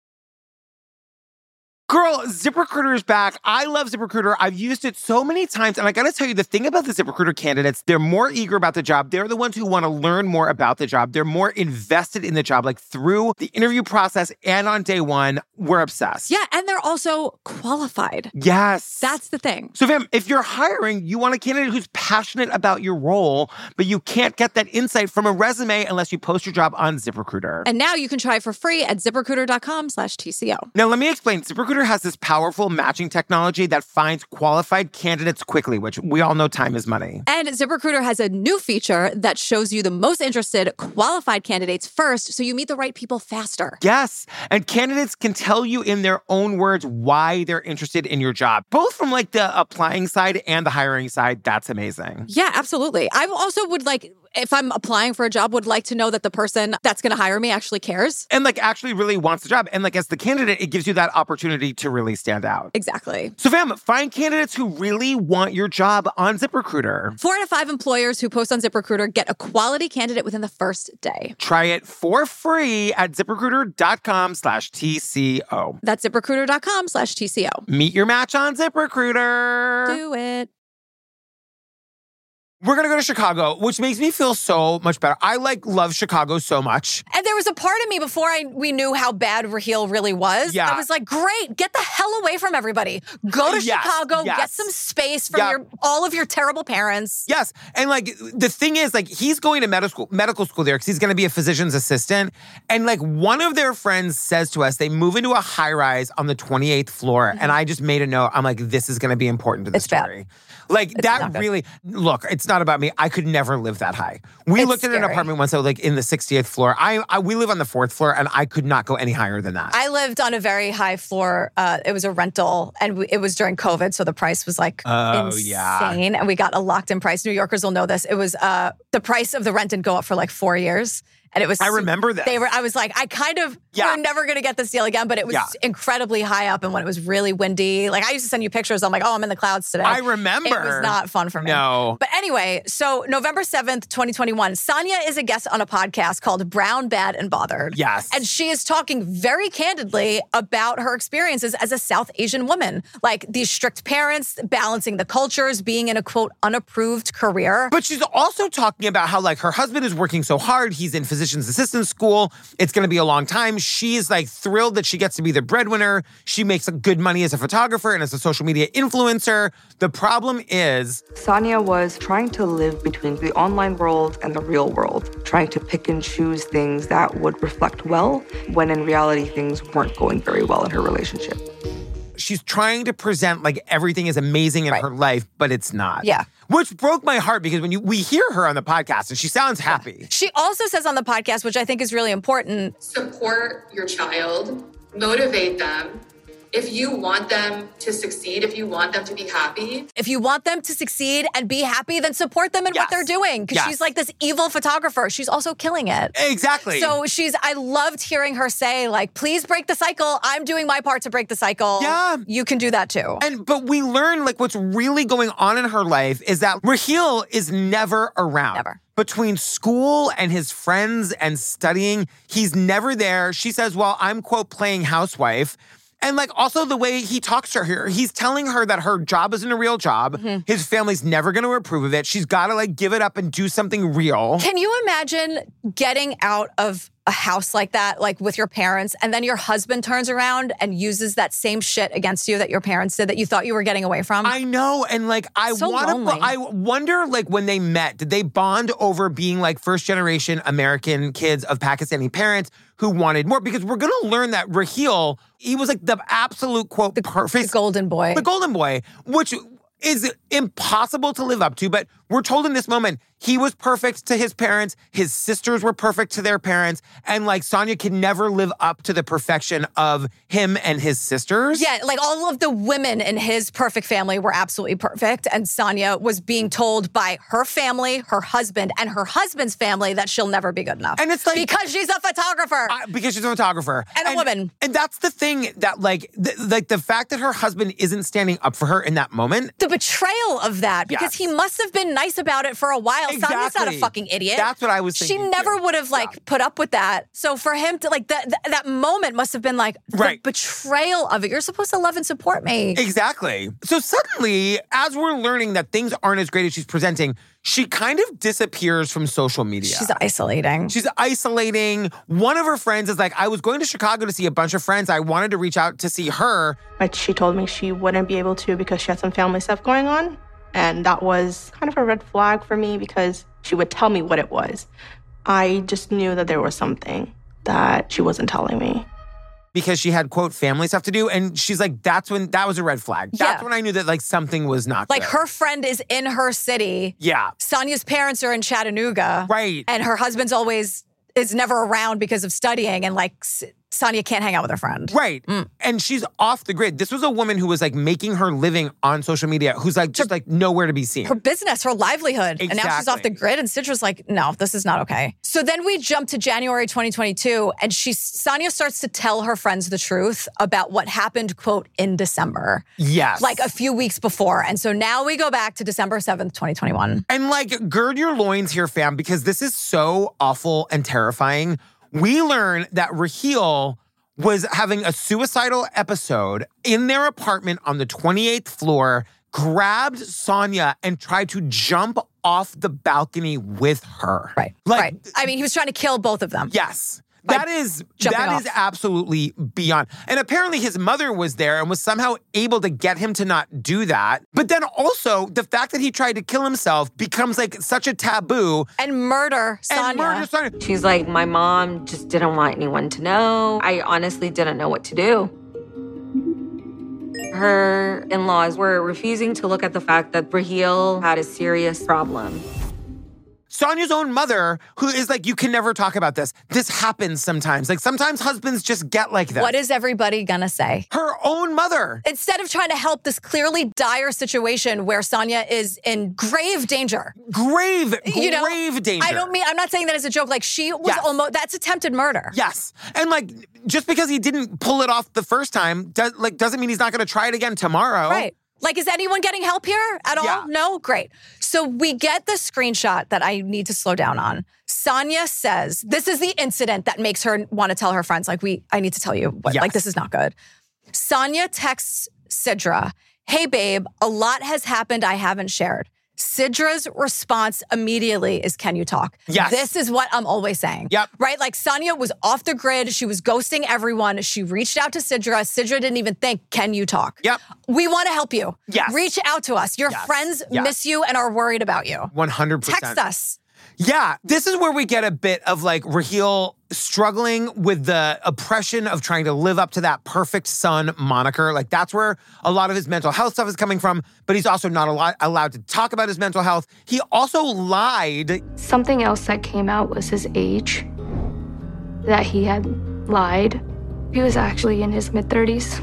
Girl, ZipRecruiter is back. I love ZipRecruiter. I've used it so many times. And I got to tell you, the thing about the ZipRecruiter candidates, they're more eager about the job. They're the ones who want to learn more about the job. They're more invested in the job, like through the interview process and on day one. We're obsessed. Yeah, and they're also qualified. Yes. That's the thing. So, fam, if you're hiring, you want a candidate who's passionate about your role, but you can't get that insight from a resume unless you post your job on ZipRecruiter. And now you can try it for free at ZipRecruiter.com/TCO. Now, let me explain. ZipRecruiter has this powerful matching technology that finds qualified candidates quickly, which we all know time is money. And ZipRecruiter has a new feature that shows you the most interested qualified candidates first, so you meet the right people faster. Yes. And candidates can tell you in their own words why they're interested in your job, both from like the applying side and the hiring side. That's amazing. Yeah, absolutely. I also would like, if I'm applying for a job, would like to know that the person that's going to hire me actually cares. And like actually really wants the job. And like as the candidate, it gives you that opportunity to really stand out. Exactly. So fam, find candidates who really want your job on ZipRecruiter. 4 out of 5 employers who post on ZipRecruiter get a quality candidate within the first day. Try it for free at ZipRecruiter.com/TCO. That's ZipRecruiter.com/TCO. Meet your match on ZipRecruiter. Do it. We're going to go to Chicago, which makes me feel so much better. I love Chicago so much. And there was a part of me before we knew how bad Raheel really was. Yeah. I was like, great, get the hell away from everybody. Go to Chicago, get some space from all of your terrible parents. Yes. And like the thing is, like he's going to medical school there because he's going to be a physician's assistant. And like one of their friends says to us, they move into a high rise on the 28th floor. Mm-hmm. And I just made a note. I'm like, this is going to be important to the story. Bad. Like it's that really, look, it's not about me. I could never live that high. We looked at an apartment once, like in the 60th floor. We live on the 4th floor and I could not go any higher than that. I lived on a very high floor. It was a rental and it was during COVID. So the price was like insane. And we got a locked in price. New Yorkers will know this. It was the price of the rent didn't go up for like 4 years. And it was, I remember this. I was like, we're never going to get this deal again, but it was incredibly high up. And when it was really windy, like I used to send you pictures. I'm like, oh, I'm in the clouds today. I remember. It was not fun for me. No. But anyway, so November 7th, 2021, Sanya is a guest on a podcast called Brown, Bad, and Bothered. Yes. And she is talking very candidly about her experiences as a South Asian woman. Like these strict parents, balancing the cultures, being in a quote, unapproved career. But she's also talking about how like her husband is working so hard. He's in physician's assistant school. It's going to be a long time. She's like thrilled that she gets to be the breadwinner. She makes good money as a photographer and as a social media influencer. The problem is Sanya was trying to live between the online world and the real world, trying to pick and choose things that would reflect well, when in reality, things weren't going very well in her relationship. She's trying to present like everything is amazing in her life, but it's not. Yeah. Which broke my heart because when we hear her on the podcast and she sounds happy. She also says on the podcast, which I think is really important. Support your child, motivate them. If you want them to succeed, if you want them to be happy. If you want them to succeed and be happy, then support them in what they're doing. Because she's like this evil photographer. She's also killing it. Exactly. So I loved hearing her say like, please break the cycle. I'm doing my part to break the cycle. Yeah. You can do that too. But we learn like what's really going on in her life is that Raheel is never around. Never. Between school and his friends and studying, he's never there. She says, well, I'm, quote, playing housewife. And like also the way he talks to her, he's telling her that her job isn't a real job. Mm-hmm. His family's never going to approve of it. She's got to like give it up and do something real. Can you imagine getting out of a house like that, like with your parents, and then your husband turns around and uses that same shit against you that your parents did that you thought you were getting away from? I know. And like, I wonder like when they met, did they bond over being like first generation American kids of Pakistani parents who wanted more? Because we're going to learn that Raheel, he was like the absolute quote, perfect. The golden boy. The golden boy, which is impossible to live up to. But we're told in this moment, he was perfect to his parents. His sisters were perfect to their parents. And like Sanya can never live up to the perfection of him and his sisters. Yeah, like all of the women in his perfect family were absolutely perfect. And Sanya was being told by her family, her husband, and her husband's family that she'll never be good enough. And it's like... Because she's a photographer. Because she's a photographer. And a woman. And that's the thing that like the fact that her husband isn't standing up for her in that moment. The betrayal of that. Because he must have been nice about it for a while. Exactly. Sanya's not a fucking idiot. That's what I was thinking. She never would have like put up with that. So for him to like that moment must have been like the betrayal of it. You're supposed to love and support me. Exactly. So suddenly, as we're learning that things aren't as great as she's presenting, she kind of disappears from social media. She's isolating. One of her friends is like, I was going to Chicago to see a bunch of friends. I wanted to reach out to see her. But she told me she wouldn't be able to because she had some family stuff going on. And that was kind of a red flag for me because she would tell me what it was. I just knew that there was something that she wasn't telling me. Because she had, quote, family stuff to do. And she's like, that was a red flag. That's when I knew that like something was not like good. Her friend is in her city. Yeah. Sanya's parents are in Chattanooga. Right. And her husband's is never around because of studying. And like Sanya can't hang out with her friend. Right. And she's off the grid. This was a woman who was like making her living on social media, who's like just like nowhere to be seen. Her business, her livelihood. Exactly. And now she's off the grid. And Cidra's like, no, this is not okay. So then we jump to January 2022 and Sanya starts to tell her friends the truth about what happened, quote, in December. Yes. Like a few weeks before. And so now we go back to December 7th, 2021. And like, gird your loins here, fam, because this is so awful and terrifying. We learn that Raheel was having a suicidal episode in their apartment on the 28th floor, grabbed Sanya and tried to jump off the balcony with her. Right. I mean, he was trying to kill both of them. Yes. That is absolutely beyond. And apparently his mother was there and was somehow able to get him to not do that. But then also the fact that he tried to kill himself becomes like such a taboo. And murder Sanya. She's like, my mom just didn't want anyone to know. I honestly didn't know what to do. Her in-laws were refusing to look at the fact that Raheel had a serious problem. Sonya's own mother, who is like, you can never talk about this. This happens sometimes. Like, sometimes husbands just get like this. What is everybody gonna say? Her own mother. Instead of trying to help this clearly dire situation where Sonya is in grave danger. Grave danger. I'm not saying that as a joke. Like, she was almost, that's attempted murder. Yes. And like, just because he didn't pull it off the first time, doesn't mean he's not going to try it again tomorrow. Right. Like, is anyone getting help here at all? Yeah. No? Great. So we get the screenshot that I need to slow down on. Sonya says, this is the incident that makes her want to tell her friends, like, I need to tell you what, like, this is not good. Sonya texts Sidra, hey, babe, a lot has happened I haven't shared. Sidra's response immediately is, can you talk? Yes. This is what I'm always saying. Yep. Right? Like, Sonya was off the grid. She was ghosting everyone. She reached out to Sidra. Sidra didn't even think, can you talk? Yep. We want to help you. Yes. Reach out to us. Your friends miss you and are worried about you. 100%. Text us. Yeah, this is where we get a bit of like Raheel struggling with the oppression of trying to live up to that perfect son moniker. Like, that's where a lot of his mental health stuff is coming from, but he's also not allowed to talk about his mental health. He also lied. Something else that came out was his age, that he had lied. He was actually in his mid-30s.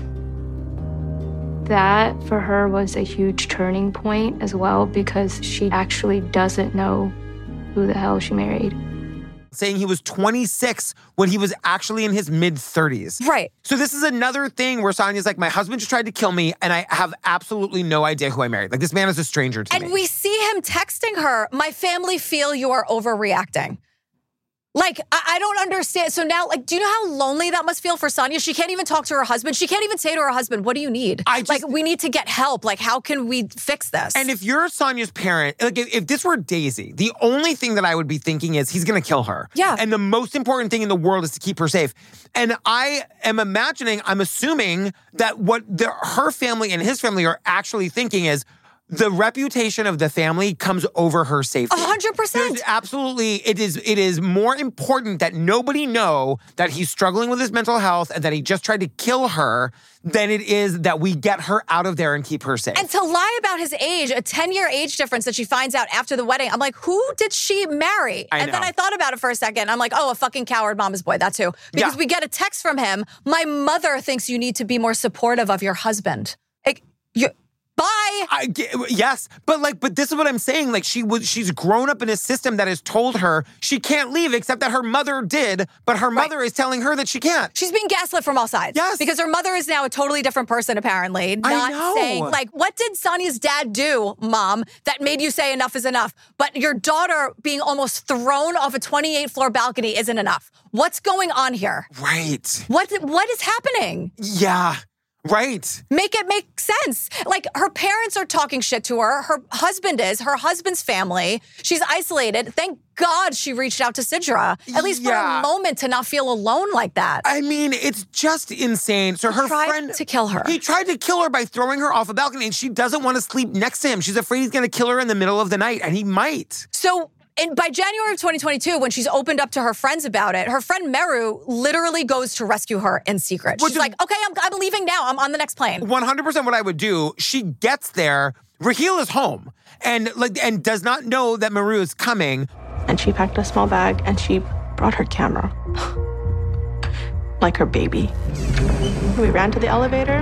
That, for her, was a huge turning point as well, because she actually doesn't know who the hell she married. Saying he was 26 when he was actually in his mid-30s. Right. So this is another thing where Sonya's like, my husband just tried to kill me and I have absolutely no idea who I married. Like, this man is a stranger to me. And we see him texting her, my family feel you are overreacting. Like, I don't understand. So now, like, do you know how lonely that must feel for Sonya? She can't even talk to her husband. She can't even say to her husband, what do you need? Like, we need to get help. Like, how can we fix this? And if you're Sonya's parent, like, if this were Daisy, the only thing that I would be thinking is he's going to kill her. Yeah. And the most important thing in the world is to keep her safe. And I am I'm assuming that what her family and his family are actually thinking is, the reputation of the family comes over her safety. 100%. Absolutely. It is more important that nobody know that he's struggling with his mental health and that he just tried to kill her than it is that we get her out of there and keep her safe. And to lie about his age, a 10-year age difference that she finds out after the wedding, I'm like, who did she marry? And then I thought about it for a second. I'm like, oh, a fucking coward mama's boy. That's who. Because we get a text from him. My mother thinks you need to be more supportive of your husband. Like, bye. Yes, but this is what I'm saying. Like, she's grown up in a system that has told her she can't leave, except that her mother did, but her mother is telling her that she can't. She's being gaslit from all sides. Yes. Because her mother is now a totally different person, apparently. I know. Saying, like, what did Sonya's dad do, Mom, that made you say enough is enough? But your daughter being almost thrown off a 28-floor balcony isn't enough. What's going on here? Right. What is happening? Yeah. Right. Make it make sense. Like, her parents are talking shit to her. Her husband's family. She's isolated. Thank God she reached out to Sidra, at least for a moment, to not feel alone like that. I mean, it's just insane. So her friend to kill her. He tried to kill her by throwing her off a balcony, and she doesn't want to sleep next to him. She's afraid he's going to kill her in the middle of the night, and he might. So, and by January of 2022, when she's opened up to her friends about it, her friend Meru literally goes to rescue her in secret. She's like, okay, I'm leaving now. I'm on the next plane. 100% what I would do. She gets there. Raheel is home and does not know that Meru is coming. And she packed a small bag and she brought her camera. Like her baby. We ran to the elevator.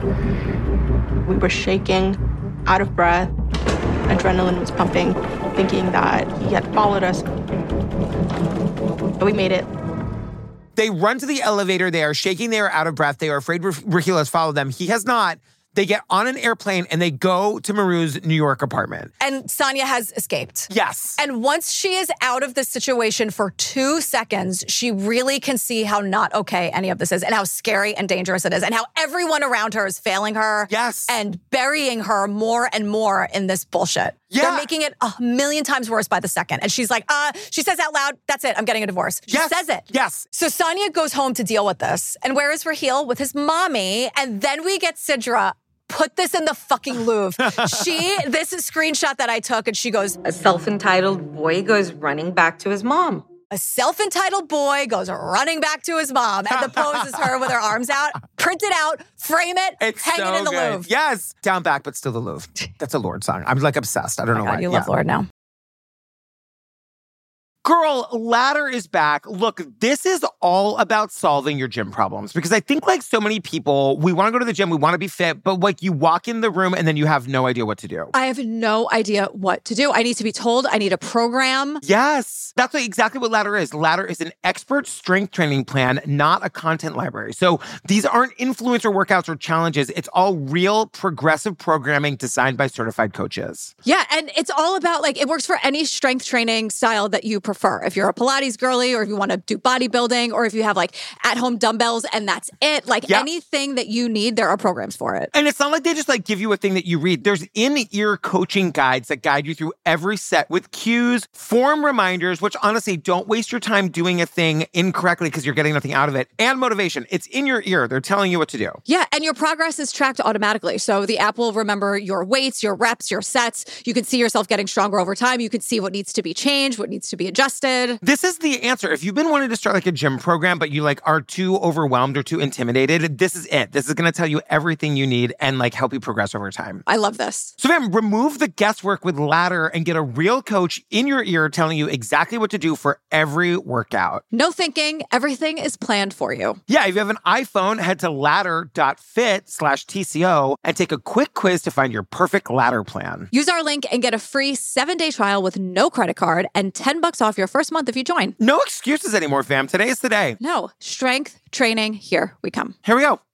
We were shaking, out of breath. Adrenaline was pumping, thinking that he had followed us. But we made it. They run to the elevator. They are shaking. They are out of breath. They are afraid Raheel has followed them. He has not. They get on an airplane and they go to Meru's New York apartment. And Sonya has escaped. Yes. And once she is out of this situation for 2 seconds, she really can see how not okay any of this is and how scary and dangerous it is and how everyone around her is failing her. Yes. And burying her more and more in this bullshit. Yeah. They're making it 1,000,000 times worse by the second. And she's like, she says out loud, that's it, I'm getting a divorce. She says it. Yes. So Sonya goes home to deal with this. And where is Raheel? With his mommy. And then we get Sidra. Put this in the fucking Louvre. This is a screenshot that I took, and she goes, a self-entitled boy goes running back to his mom. A self-entitled boy goes running back to his mom, and the pose is her with her arms out. Print it out, frame it, hang it in the Louvre. Yes. Down back, but still the Louvre. That's a Lorde song. I'm like obsessed. I don't know why. You love Lorde now. Girl, Ladder is back. Look, this is all about solving your gym problems because I think like so many people, we want to go to the gym, we want to be fit, but like you walk in the room and then you have no idea what to do. I have no idea what to do. I need to be told. I need a program. Yes. That's exactly what Ladder is. Ladder is an expert strength training plan, not a content library. So these aren't influencer workouts or challenges. It's all real progressive programming designed by certified coaches. Yeah. And it's all about like, it works for any strength training style that you prefer. If you're a Pilates girly or if you want to do bodybuilding or if you have like at-home dumbbells and that's it, like anything that you need, there are programs for it. And it's not like they just like give you a thing that you read. There's in-ear coaching guides that guide you through every set with cues, form reminders, which honestly don't waste your time doing a thing incorrectly because you're getting nothing out of it, and motivation. It's in your ear. They're telling you what to do. Yeah. And your progress is tracked automatically. So the app will remember your weights, your reps, your sets. You can see yourself getting stronger over time. You can see what needs to be changed, what needs to be adjusted. This is the answer. If you've been wanting to start like a gym program, but you like are too overwhelmed or too intimidated, this is it. This is going to tell you everything you need and like help you progress over time. I love this. So fam, remove the guesswork with Ladder and get a real coach in your ear telling you exactly what to do for every workout. No thinking. Everything is planned for you. Yeah, if you have an iPhone, head to ladder.fit/TCO and take a quick quiz to find your perfect Ladder plan. Use our link and get a free 7-day trial with no credit card and $10 off your first month if you join. No excuses anymore, fam. Today is the day. No. Strength training. Here we come. Here we go.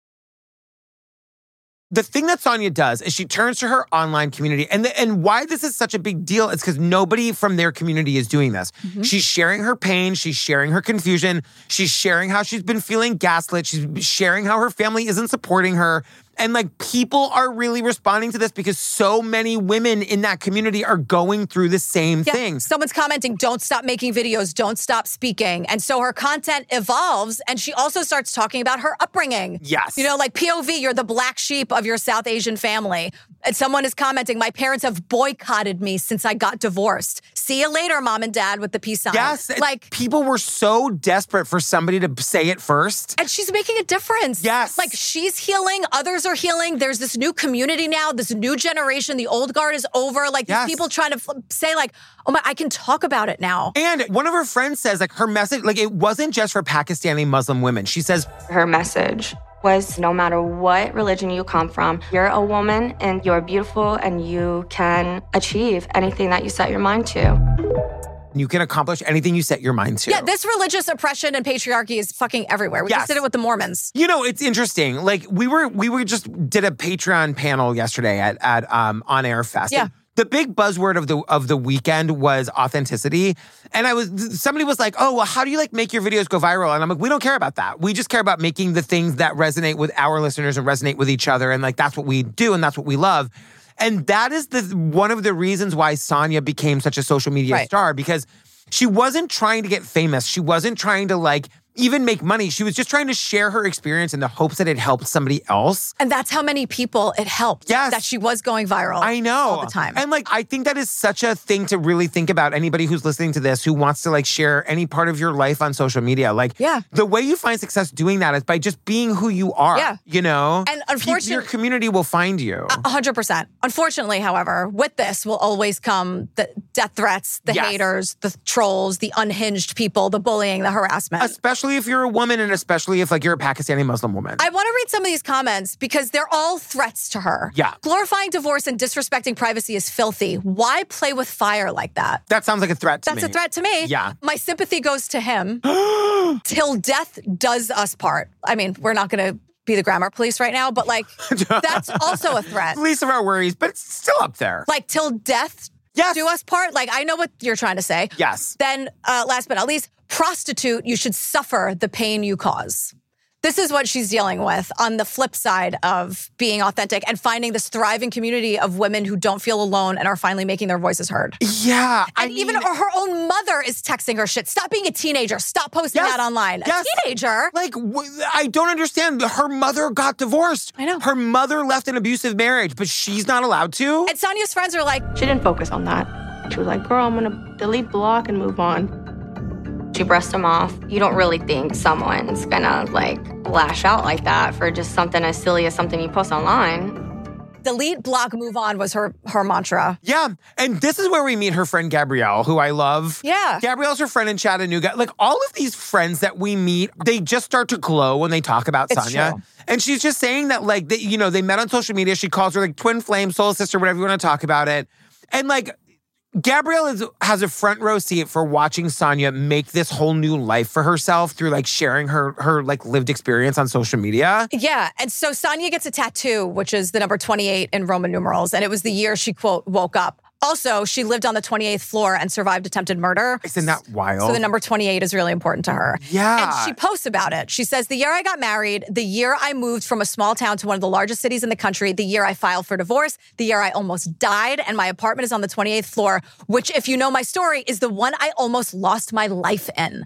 The thing that Sonia does is she turns to her online community. And why this is such a big deal is because nobody from their community is doing this. Mm-hmm. She's sharing her pain. She's sharing her confusion. She's sharing how she's been feeling gaslit. She's sharing how her family isn't supporting her. And like people are really responding to this because so many women in that community are going through the same thing. Someone's commenting, don't stop making videos, don't stop speaking. And so her content evolves and she also starts talking about her upbringing. Yes. You know, like POV, you're the black sheep of your South Asian family. And someone is commenting, my parents have boycotted me since I got divorced. See you later, mom and dad, with the peace sign. Yes. Like people were so desperate for somebody to say it first. And she's making a difference. Yes. Like she's healing, others are healing. There's this new community now, this new generation. The old guard is over. Like these people trying to say like, oh my, I can talk about it now. And one of her friends says like her message, like it wasn't just for Pakistani Muslim women. She says her message was no matter what religion you come from, you're a woman and you're beautiful and you can achieve anything that you set your mind to. You can accomplish anything you set your mind to. Yeah, this religious oppression and patriarchy is fucking everywhere. We just did it with the Mormons. You know, it's interesting. Like we were just did a Patreon panel yesterday at On Air Fest. Yeah. The big buzzword of the weekend was authenticity. And somebody was like, oh, well, how do you like make your videos go viral? And I'm like, we don't care about that. We just care about making the things that resonate with our listeners and resonate with each other. And like, that's what we do and that's what we love. And that is one of the reasons why Sonia became such a social media star, because she wasn't trying to get famous. She wasn't trying to like even make money. She was just trying to share her experience in the hopes that it helped somebody else. And that's how many people it helped. Yes. That she was going viral. I know. All the time. And like, I think that is such a thing to really think about. Anybody who's listening to this who wants to like share any part of your life on social media. Like, the way you find success doing that is by just being who you are. Yeah. You know? And unfortunately, your community will find you. 100%. Unfortunately, however, with this will always come the death threats, the haters, the trolls, the unhinged people, the bullying, the harassment. Especially if you're a woman and especially if like you're a Pakistani Muslim woman. I want to read some of these comments because they're all threats to her. Yeah. Glorifying divorce and disrespecting privacy is filthy. Why play with fire like that? That sounds like a threat to me. That's a threat to me. Yeah. My sympathy goes to him. Till death does us part. I mean, we're not going to be the grammar police right now, but like, that's also a threat. Police of our worries, but it's still up there. Like, till death do us part? Like, I know what you're trying to say. Yes. Then, last but not least, prostitute, you should suffer the pain you cause. This is what she's dealing with on the flip side of being authentic and finding this thriving community of women who don't feel alone and are finally making their voices heard. Yeah. And even her own mother is texting her shit. Stop being a teenager. Stop posting that online. A teenager? Like, I don't understand. Her mother got divorced. I know. Her mother left an abusive marriage, but she's not allowed to? And Sonia's friends are like... She didn't focus on that. She was like, girl, I'm going to delete, block, and move on. She brushed him off. You don't really think someone's gonna like lash out like that for just something as silly as something you post online. delete, block, move on was her mantra. Yeah. And this is where we meet her friend Gabrielle, who I love. Yeah. Gabrielle's her friend in Chattanooga. Like all of these friends that we meet, they just start to glow when they talk about It's Sonia. true. And she's just saying that like, they met on social media. She calls her like twin flame, soul sister, whatever you want to talk about it. And like, Gabrielle has a front row seat for watching Sonia make this whole new life for herself through like sharing her like lived experience on social media. Yeah. And so Sonia gets a tattoo, which is the number 28 in Roman numerals. And it was the year she, quote, woke up. Also, she lived on the 28th floor and survived attempted murder. Isn't that wild? So the number 28 is really important to her. Yeah. And she posts about it. She says, the year I got married, the year I moved from a small town to one of the largest cities in the country, the year I filed for divorce, the year I almost died, and my apartment is on the 28th floor, which, if you know my story, is the one I almost lost my life in.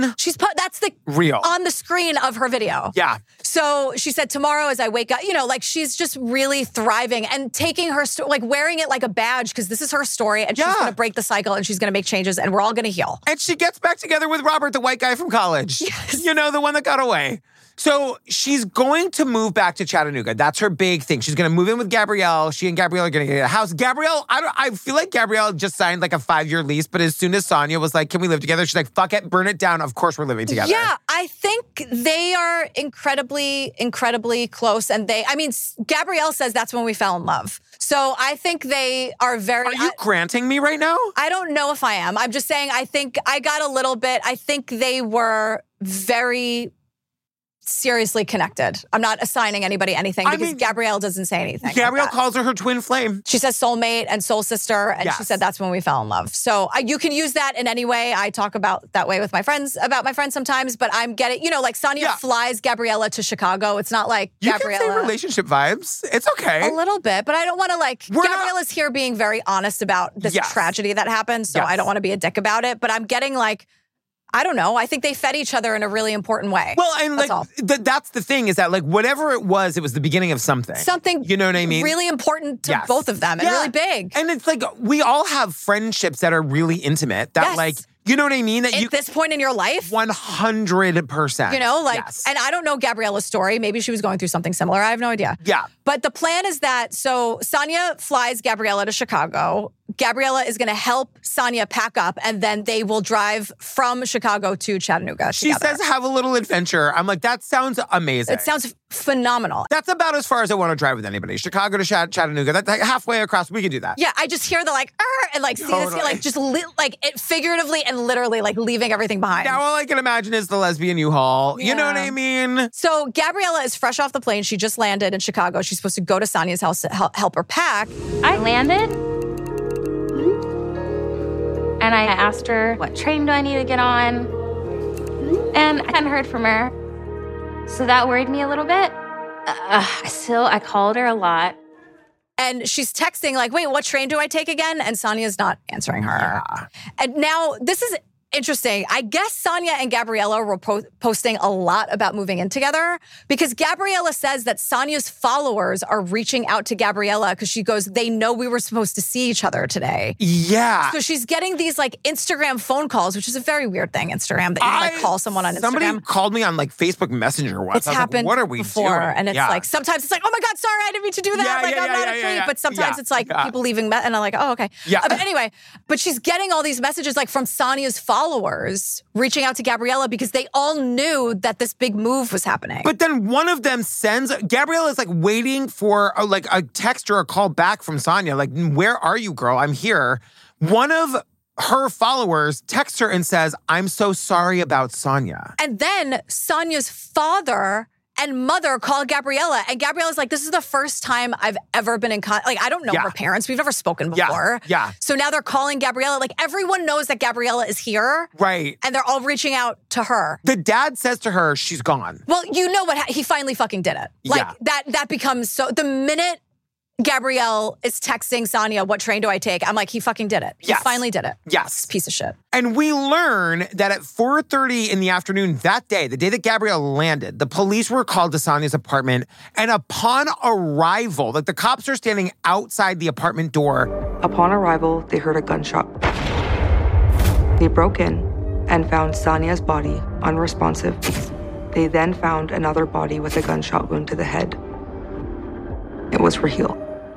That's the real on the screen of her video. Yeah. So she said, tomorrow as I wake up, like she's just really thriving and taking her, like wearing it like a badge because this is her story and she's going to break the cycle and she's going to make changes and we're all going to heal. And she gets back together with Robert, the white guy from college. Yes. The one that got away. So she's going to move back to Chattanooga. That's her big thing. She's going to move in with Gabrielle. She and Gabrielle are going to get a house. Gabrielle, I feel like Gabrielle just signed like a 5-year lease, but as soon as Sonia was like, can we live together? She's like, fuck it, burn it down. Of course we're living together. Yeah, I think they are incredibly, incredibly close. And Gabrielle says that's when we fell in love. So I think they are very... Are you granting me right now? I don't know if I am. I'm just saying I think I got a little bit... I think they were very... seriously connected. I'm not assigning anybody anything because Gabrielle doesn't say anything. Gabrielle calls her twin flame. She says soulmate and soul sister, and she said that's when we fell in love. So you can use that in any way. I talk about that way with my friends, sometimes, but I'm getting, like Sonia flies Gabriella to Chicago. It's not like Gabriella. You can say relationship vibes. It's okay. A little bit, but I don't want to Gabriella's here being very honest about this tragedy that happened, so I don't want to be a dick about it, but I'm getting I don't know. I think they fed each other in a really important way. Well, and that's the thing is that whatever it was the beginning of something. Something, you know what I mean? Really important to both of them and really big. And it's we all have friendships that are really intimate that you know what I mean? That At this point in your life? 100%. And I don't know Gabriella's story. Maybe she was going through something similar. I have no idea. Yeah. But the plan is that, so Sonia flies Gabriella to Chicago. Gabriella is going to help Sonia pack up, and then they will drive from Chicago to Chattanooga She says, have a little adventure. I'm like, that sounds amazing. It sounds phenomenal. That's about as far as I want to drive with anybody. Chicago to Chattanooga. That's halfway across. We can do that. Yeah, I just hear the and see this, just it figuratively and literally leaving everything behind. Now all I can imagine is the lesbian U-Haul. You know what I mean? So Gabriella is fresh off the plane. She just landed in Chicago. She's supposed to go to Sonia's house to help her pack. I landed, and I asked her, what train do I need to get on? And I hadn't heard from her. So that worried me a little bit. I called her a lot. And she's texting wait, what train do I take again? And Sonia's not answering her. Yeah. And now this is interesting. I guess Sonia and Gabriella were posting a lot about moving in together because Gabriella says that Sonia's followers are reaching out to Gabriella because she goes, they know we were supposed to see each other today. Yeah. So she's getting these Instagram phone calls, which is a very weird thing, Instagram, that you call someone on Instagram. Somebody called me on Facebook Messenger once. It's happened what are we before, doing? And it's sometimes it's oh my God, sorry, I didn't mean to do that. I'm not a creep. But sometimes it's people leaving, and I'm like, oh, okay. Yeah. But anyway, she's getting all these messages from Sonia's followers reaching out to Gabriella because they all knew that this big move was happening. But then one of them sends, Gabriella is waiting for a text or a call back from Sonia. Where are you, girl? I'm here. One of her followers texts her and says, I'm so sorry about Sonia. And then Sonia's father and mother call Gabriella. And Gabriella's this is the first time I've ever been in contact. I don't know her parents. We've never spoken before. Yeah. So now they're calling Gabriella. Everyone knows that Gabriella is here. Right. And they're all reaching out to her. The dad says to her, she's gone. Well, you know what? He finally fucking did it. That becomes so... The minute Gabrielle is texting Sonia, what train do I take? I'm he fucking did it. He finally did it. Yes. Piece of shit. And we learn that at 4:30 in the afternoon that day, the day that Gabrielle landed, the police were called to Sonia's apartment. And upon arrival, the cops are standing outside the apartment door. Upon arrival, they heard a gunshot. They broke in and found Sonia's body unresponsive. They then found another body with a gunshot wound to the head. It was Raheel.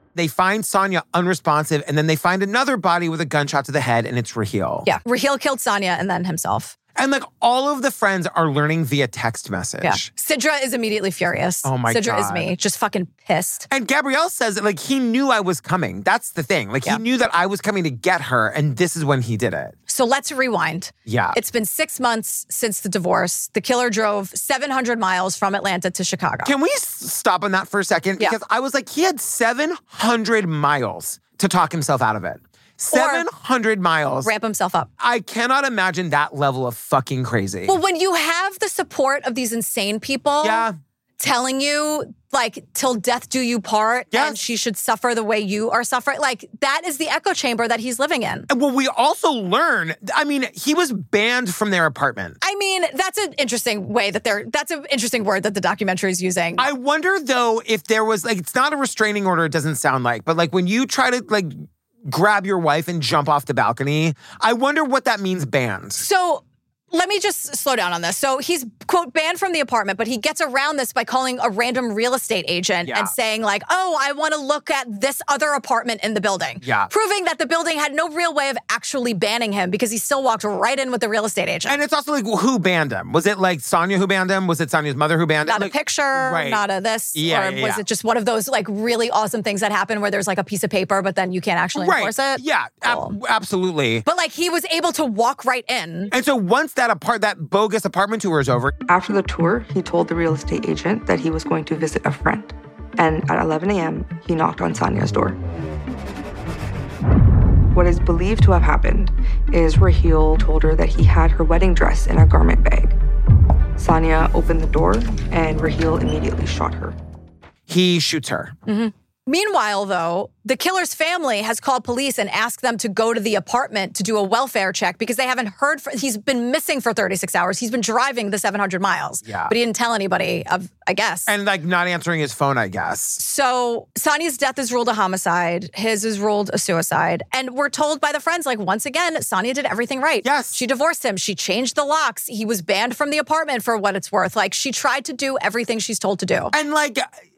They find Sonia unresponsive, and then they find another body with a gunshot to the head, and it's Raheel. Yeah, Raheel killed Sonia and then himself. And like all of the friends are learning via text message. Yeah. Sidra is immediately furious. Oh my God. Sidra is me, just fucking pissed. And Gabrielle says that like he knew I was coming. That's the thing. Like he knew that I was coming to get her, and this is when he did it. So let's rewind. Yeah. It's been 6 months since the divorce. The killer drove 700 miles from Atlanta to Chicago. Can we stop on that for a second? Because I was like, he had 700 miles to talk himself out of it. 700 miles. Ramp himself up. I cannot imagine that level of fucking crazy. Well, when you have the support of these insane people telling you, like, till death do you part, and she should suffer the way you are suffering, like, that is the echo chamber that he's living in. And well, we also learn, I mean, he was banned from their apartment. I mean, that's an interesting way that's an interesting word that the documentary is using. I wonder, though, if there was, like, it's not a restraining order, it doesn't sound like, but, like, when you try to, like, grab your wife and jump off the balcony, I wonder what that means banned. So let me just slow down on this. So he's, quote, banned from the apartment, but he gets around this by calling a random real estate agent and saying like, oh, I want to look at this other apartment in the building. Yeah. Proving that the building had no real way of actually banning him because he still walked right in with the real estate agent. And it's also like, who banned him? Was it like Sonia who banned him? Was it Sonia's mother who banned him? Not a picture, not a this. Or was it just one of those like really awesome things that happen where there's like a piece of paper, but then you can't actually enforce it? Yeah, absolutely. But like he was able to walk right in. And so once that bogus apartment tour is over. After the tour, he told the real estate agent that he was going to visit a friend. And at 11 a.m., he knocked on Sonia's door. What is believed to have happened is Raheel told her that he had her wedding dress in a garment bag. Sonia opened the door, and Raheel immediately shot her. He shoots her. Mm-hmm. Meanwhile, though, the killer's family has called police and asked them to go to the apartment to do a welfare check because they haven't heard he's been missing for 36 hours. He's been driving the 700 miles. Yeah. But he didn't tell anybody, I guess. And like not answering his phone, I guess. So Sonia's death is ruled a homicide. His is ruled a suicide. And we're told by the friends, like, once again, Sonia did everything right. Yes. She divorced him. She changed the locks. He was banned from the apartment for what it's worth. Like, she tried to do everything she's told to do. And like,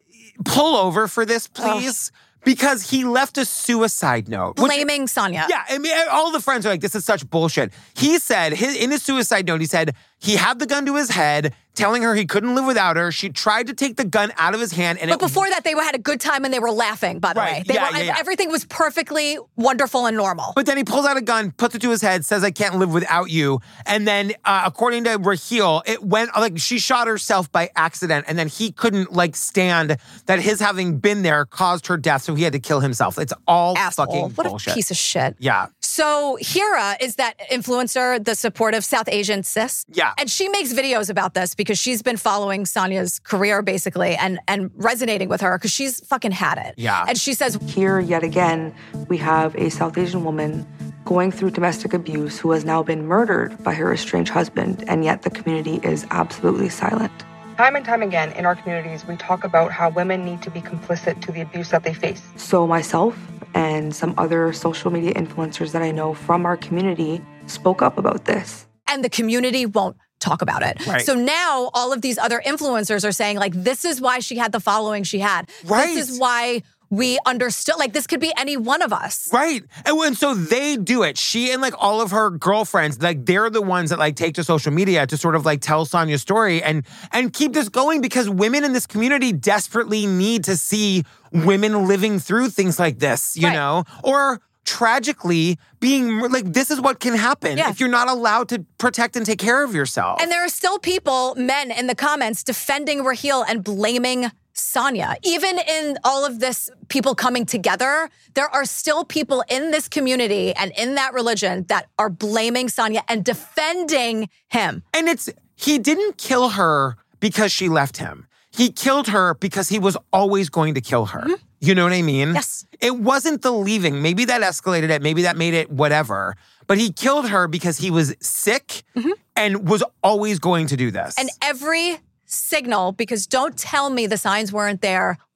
pull over for this, please. Because he left a suicide note. Blaming Sonia. Yeah, I mean, all the friends are like, this is such bullshit. He said, in his suicide note, he said, he had the gun to his head, telling her he couldn't live without her. She tried to take the gun out of his hand. But before that, they had a good time and they were laughing, by the way. Everything was perfectly wonderful and normal. But then he pulls out a gun, puts it to his head, says, I can't live without you. And then, according to Raheel, it went, like, she shot herself by accident. And then he couldn't, like, stand that his having been there caused her death, so he had to kill himself. It's all fucking what bullshit. What a piece of shit. Yeah. So Hira is that influencer, the supportive South Asian cis. Yeah. And she makes videos about this because she's been following Sonia's career, basically, and resonating with her because she's fucking had it. Yeah. And she says, here, yet again, we have a South Asian woman going through domestic abuse who has now been murdered by her estranged husband, and yet the community is absolutely silent. Time and time again in our communities, we talk about how women need to be complicit to the abuse that they face. So myself and some other social media influencers that I know from our community spoke up about this. And the community won't talk about it. Right. So now all of these other influencers are saying, like, this is why she had the following she had. Right. This is why we understood, like, this could be any one of us. Right. And so they do it. She and like all of her girlfriends, like they're the ones that like take to social media to sort of like tell Sonia's story and keep this going because women in this community desperately need to see women living through things like this, you know, or tragically being like, this is what can happen if you're not allowed to protect and take care of yourself. And there are still people, men in the comments defending Raheel and blaming Sonia. Even in all of this, people coming together, there are still people in this community and in that religion that are blaming Sonia and defending him. And he didn't kill her because she left him. He killed her because he was always going to kill her. Mm-hmm. You know what I mean? Yes. It wasn't the leaving. Maybe that escalated it. Maybe that made it whatever. But he killed her because he was sick and was always going to do this. And every signal, because don't tell me the signs weren't there,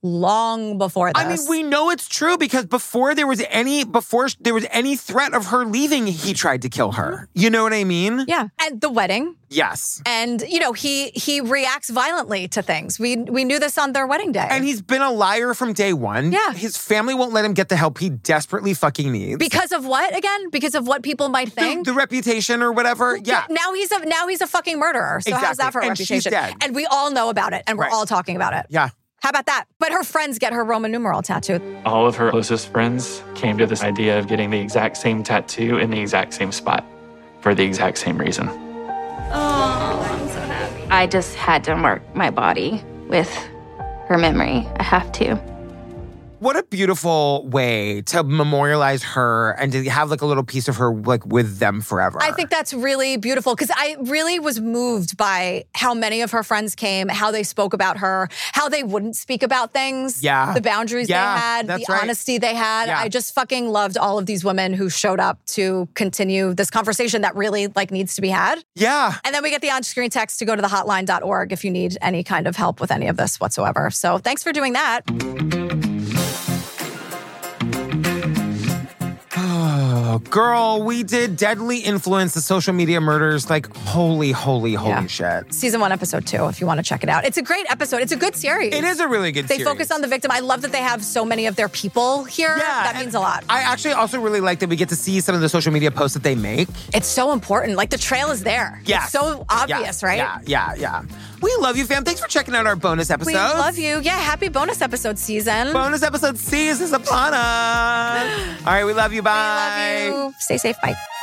long before this. I mean, we know it's true because before there was any threat of her leaving, he tried to kill her. You know what I mean? Yeah. And the wedding. Yes. And, he reacts violently to things. We knew this on their wedding day. And he's been a liar from day one. Yeah. His family won't let him get the help he desperately fucking needs. Because of what again? Because of what people might think? The reputation or whatever. Yeah. Now he's a fucking murderer. So how's that for a reputation? She's dead. And we all know about it. And we're all talking about it. Yeah. How about that? But her friends get her Roman numeral tattooed. All of her closest friends came to this idea of getting the exact same tattoo in the exact same spot for the exact same reason. Oh, I'm so happy. I just had to mark my body with her memory. I have to. What a beautiful way to memorialize her and to have like a little piece of her like with them forever. I think that's really beautiful because I really was moved by how many of her friends came, how they spoke about her, how they wouldn't speak about things. Yeah. The boundaries they had, the honesty they had. Yeah. I just fucking loved all of these women who showed up to continue this conversation that really like needs to be had. Yeah. And then we get the on-screen text to go to thehotline.org if you need any kind of help with any of this whatsoever. So thanks for doing that. Oh, girl, we did Deadly Influence, the social media murders. Like, holy shit. Season 1, episode 2, if you want to check it out. It's a great episode. It's a good series. It is a really good series. They focus on the victim. I love that they have so many of their people here. Yeah, that means a lot. I actually also really like that we get to see some of the social media posts that they make. It's so important. Like, the trail is there. Yeah. It's so obvious, right? Yeah. We love you, fam. Thanks for checking out our bonus episodes. We love you. Yeah, happy bonus episode season. Bonus episode season is upon us. All right, we love you. Bye. We love you. Stay safe. Bye.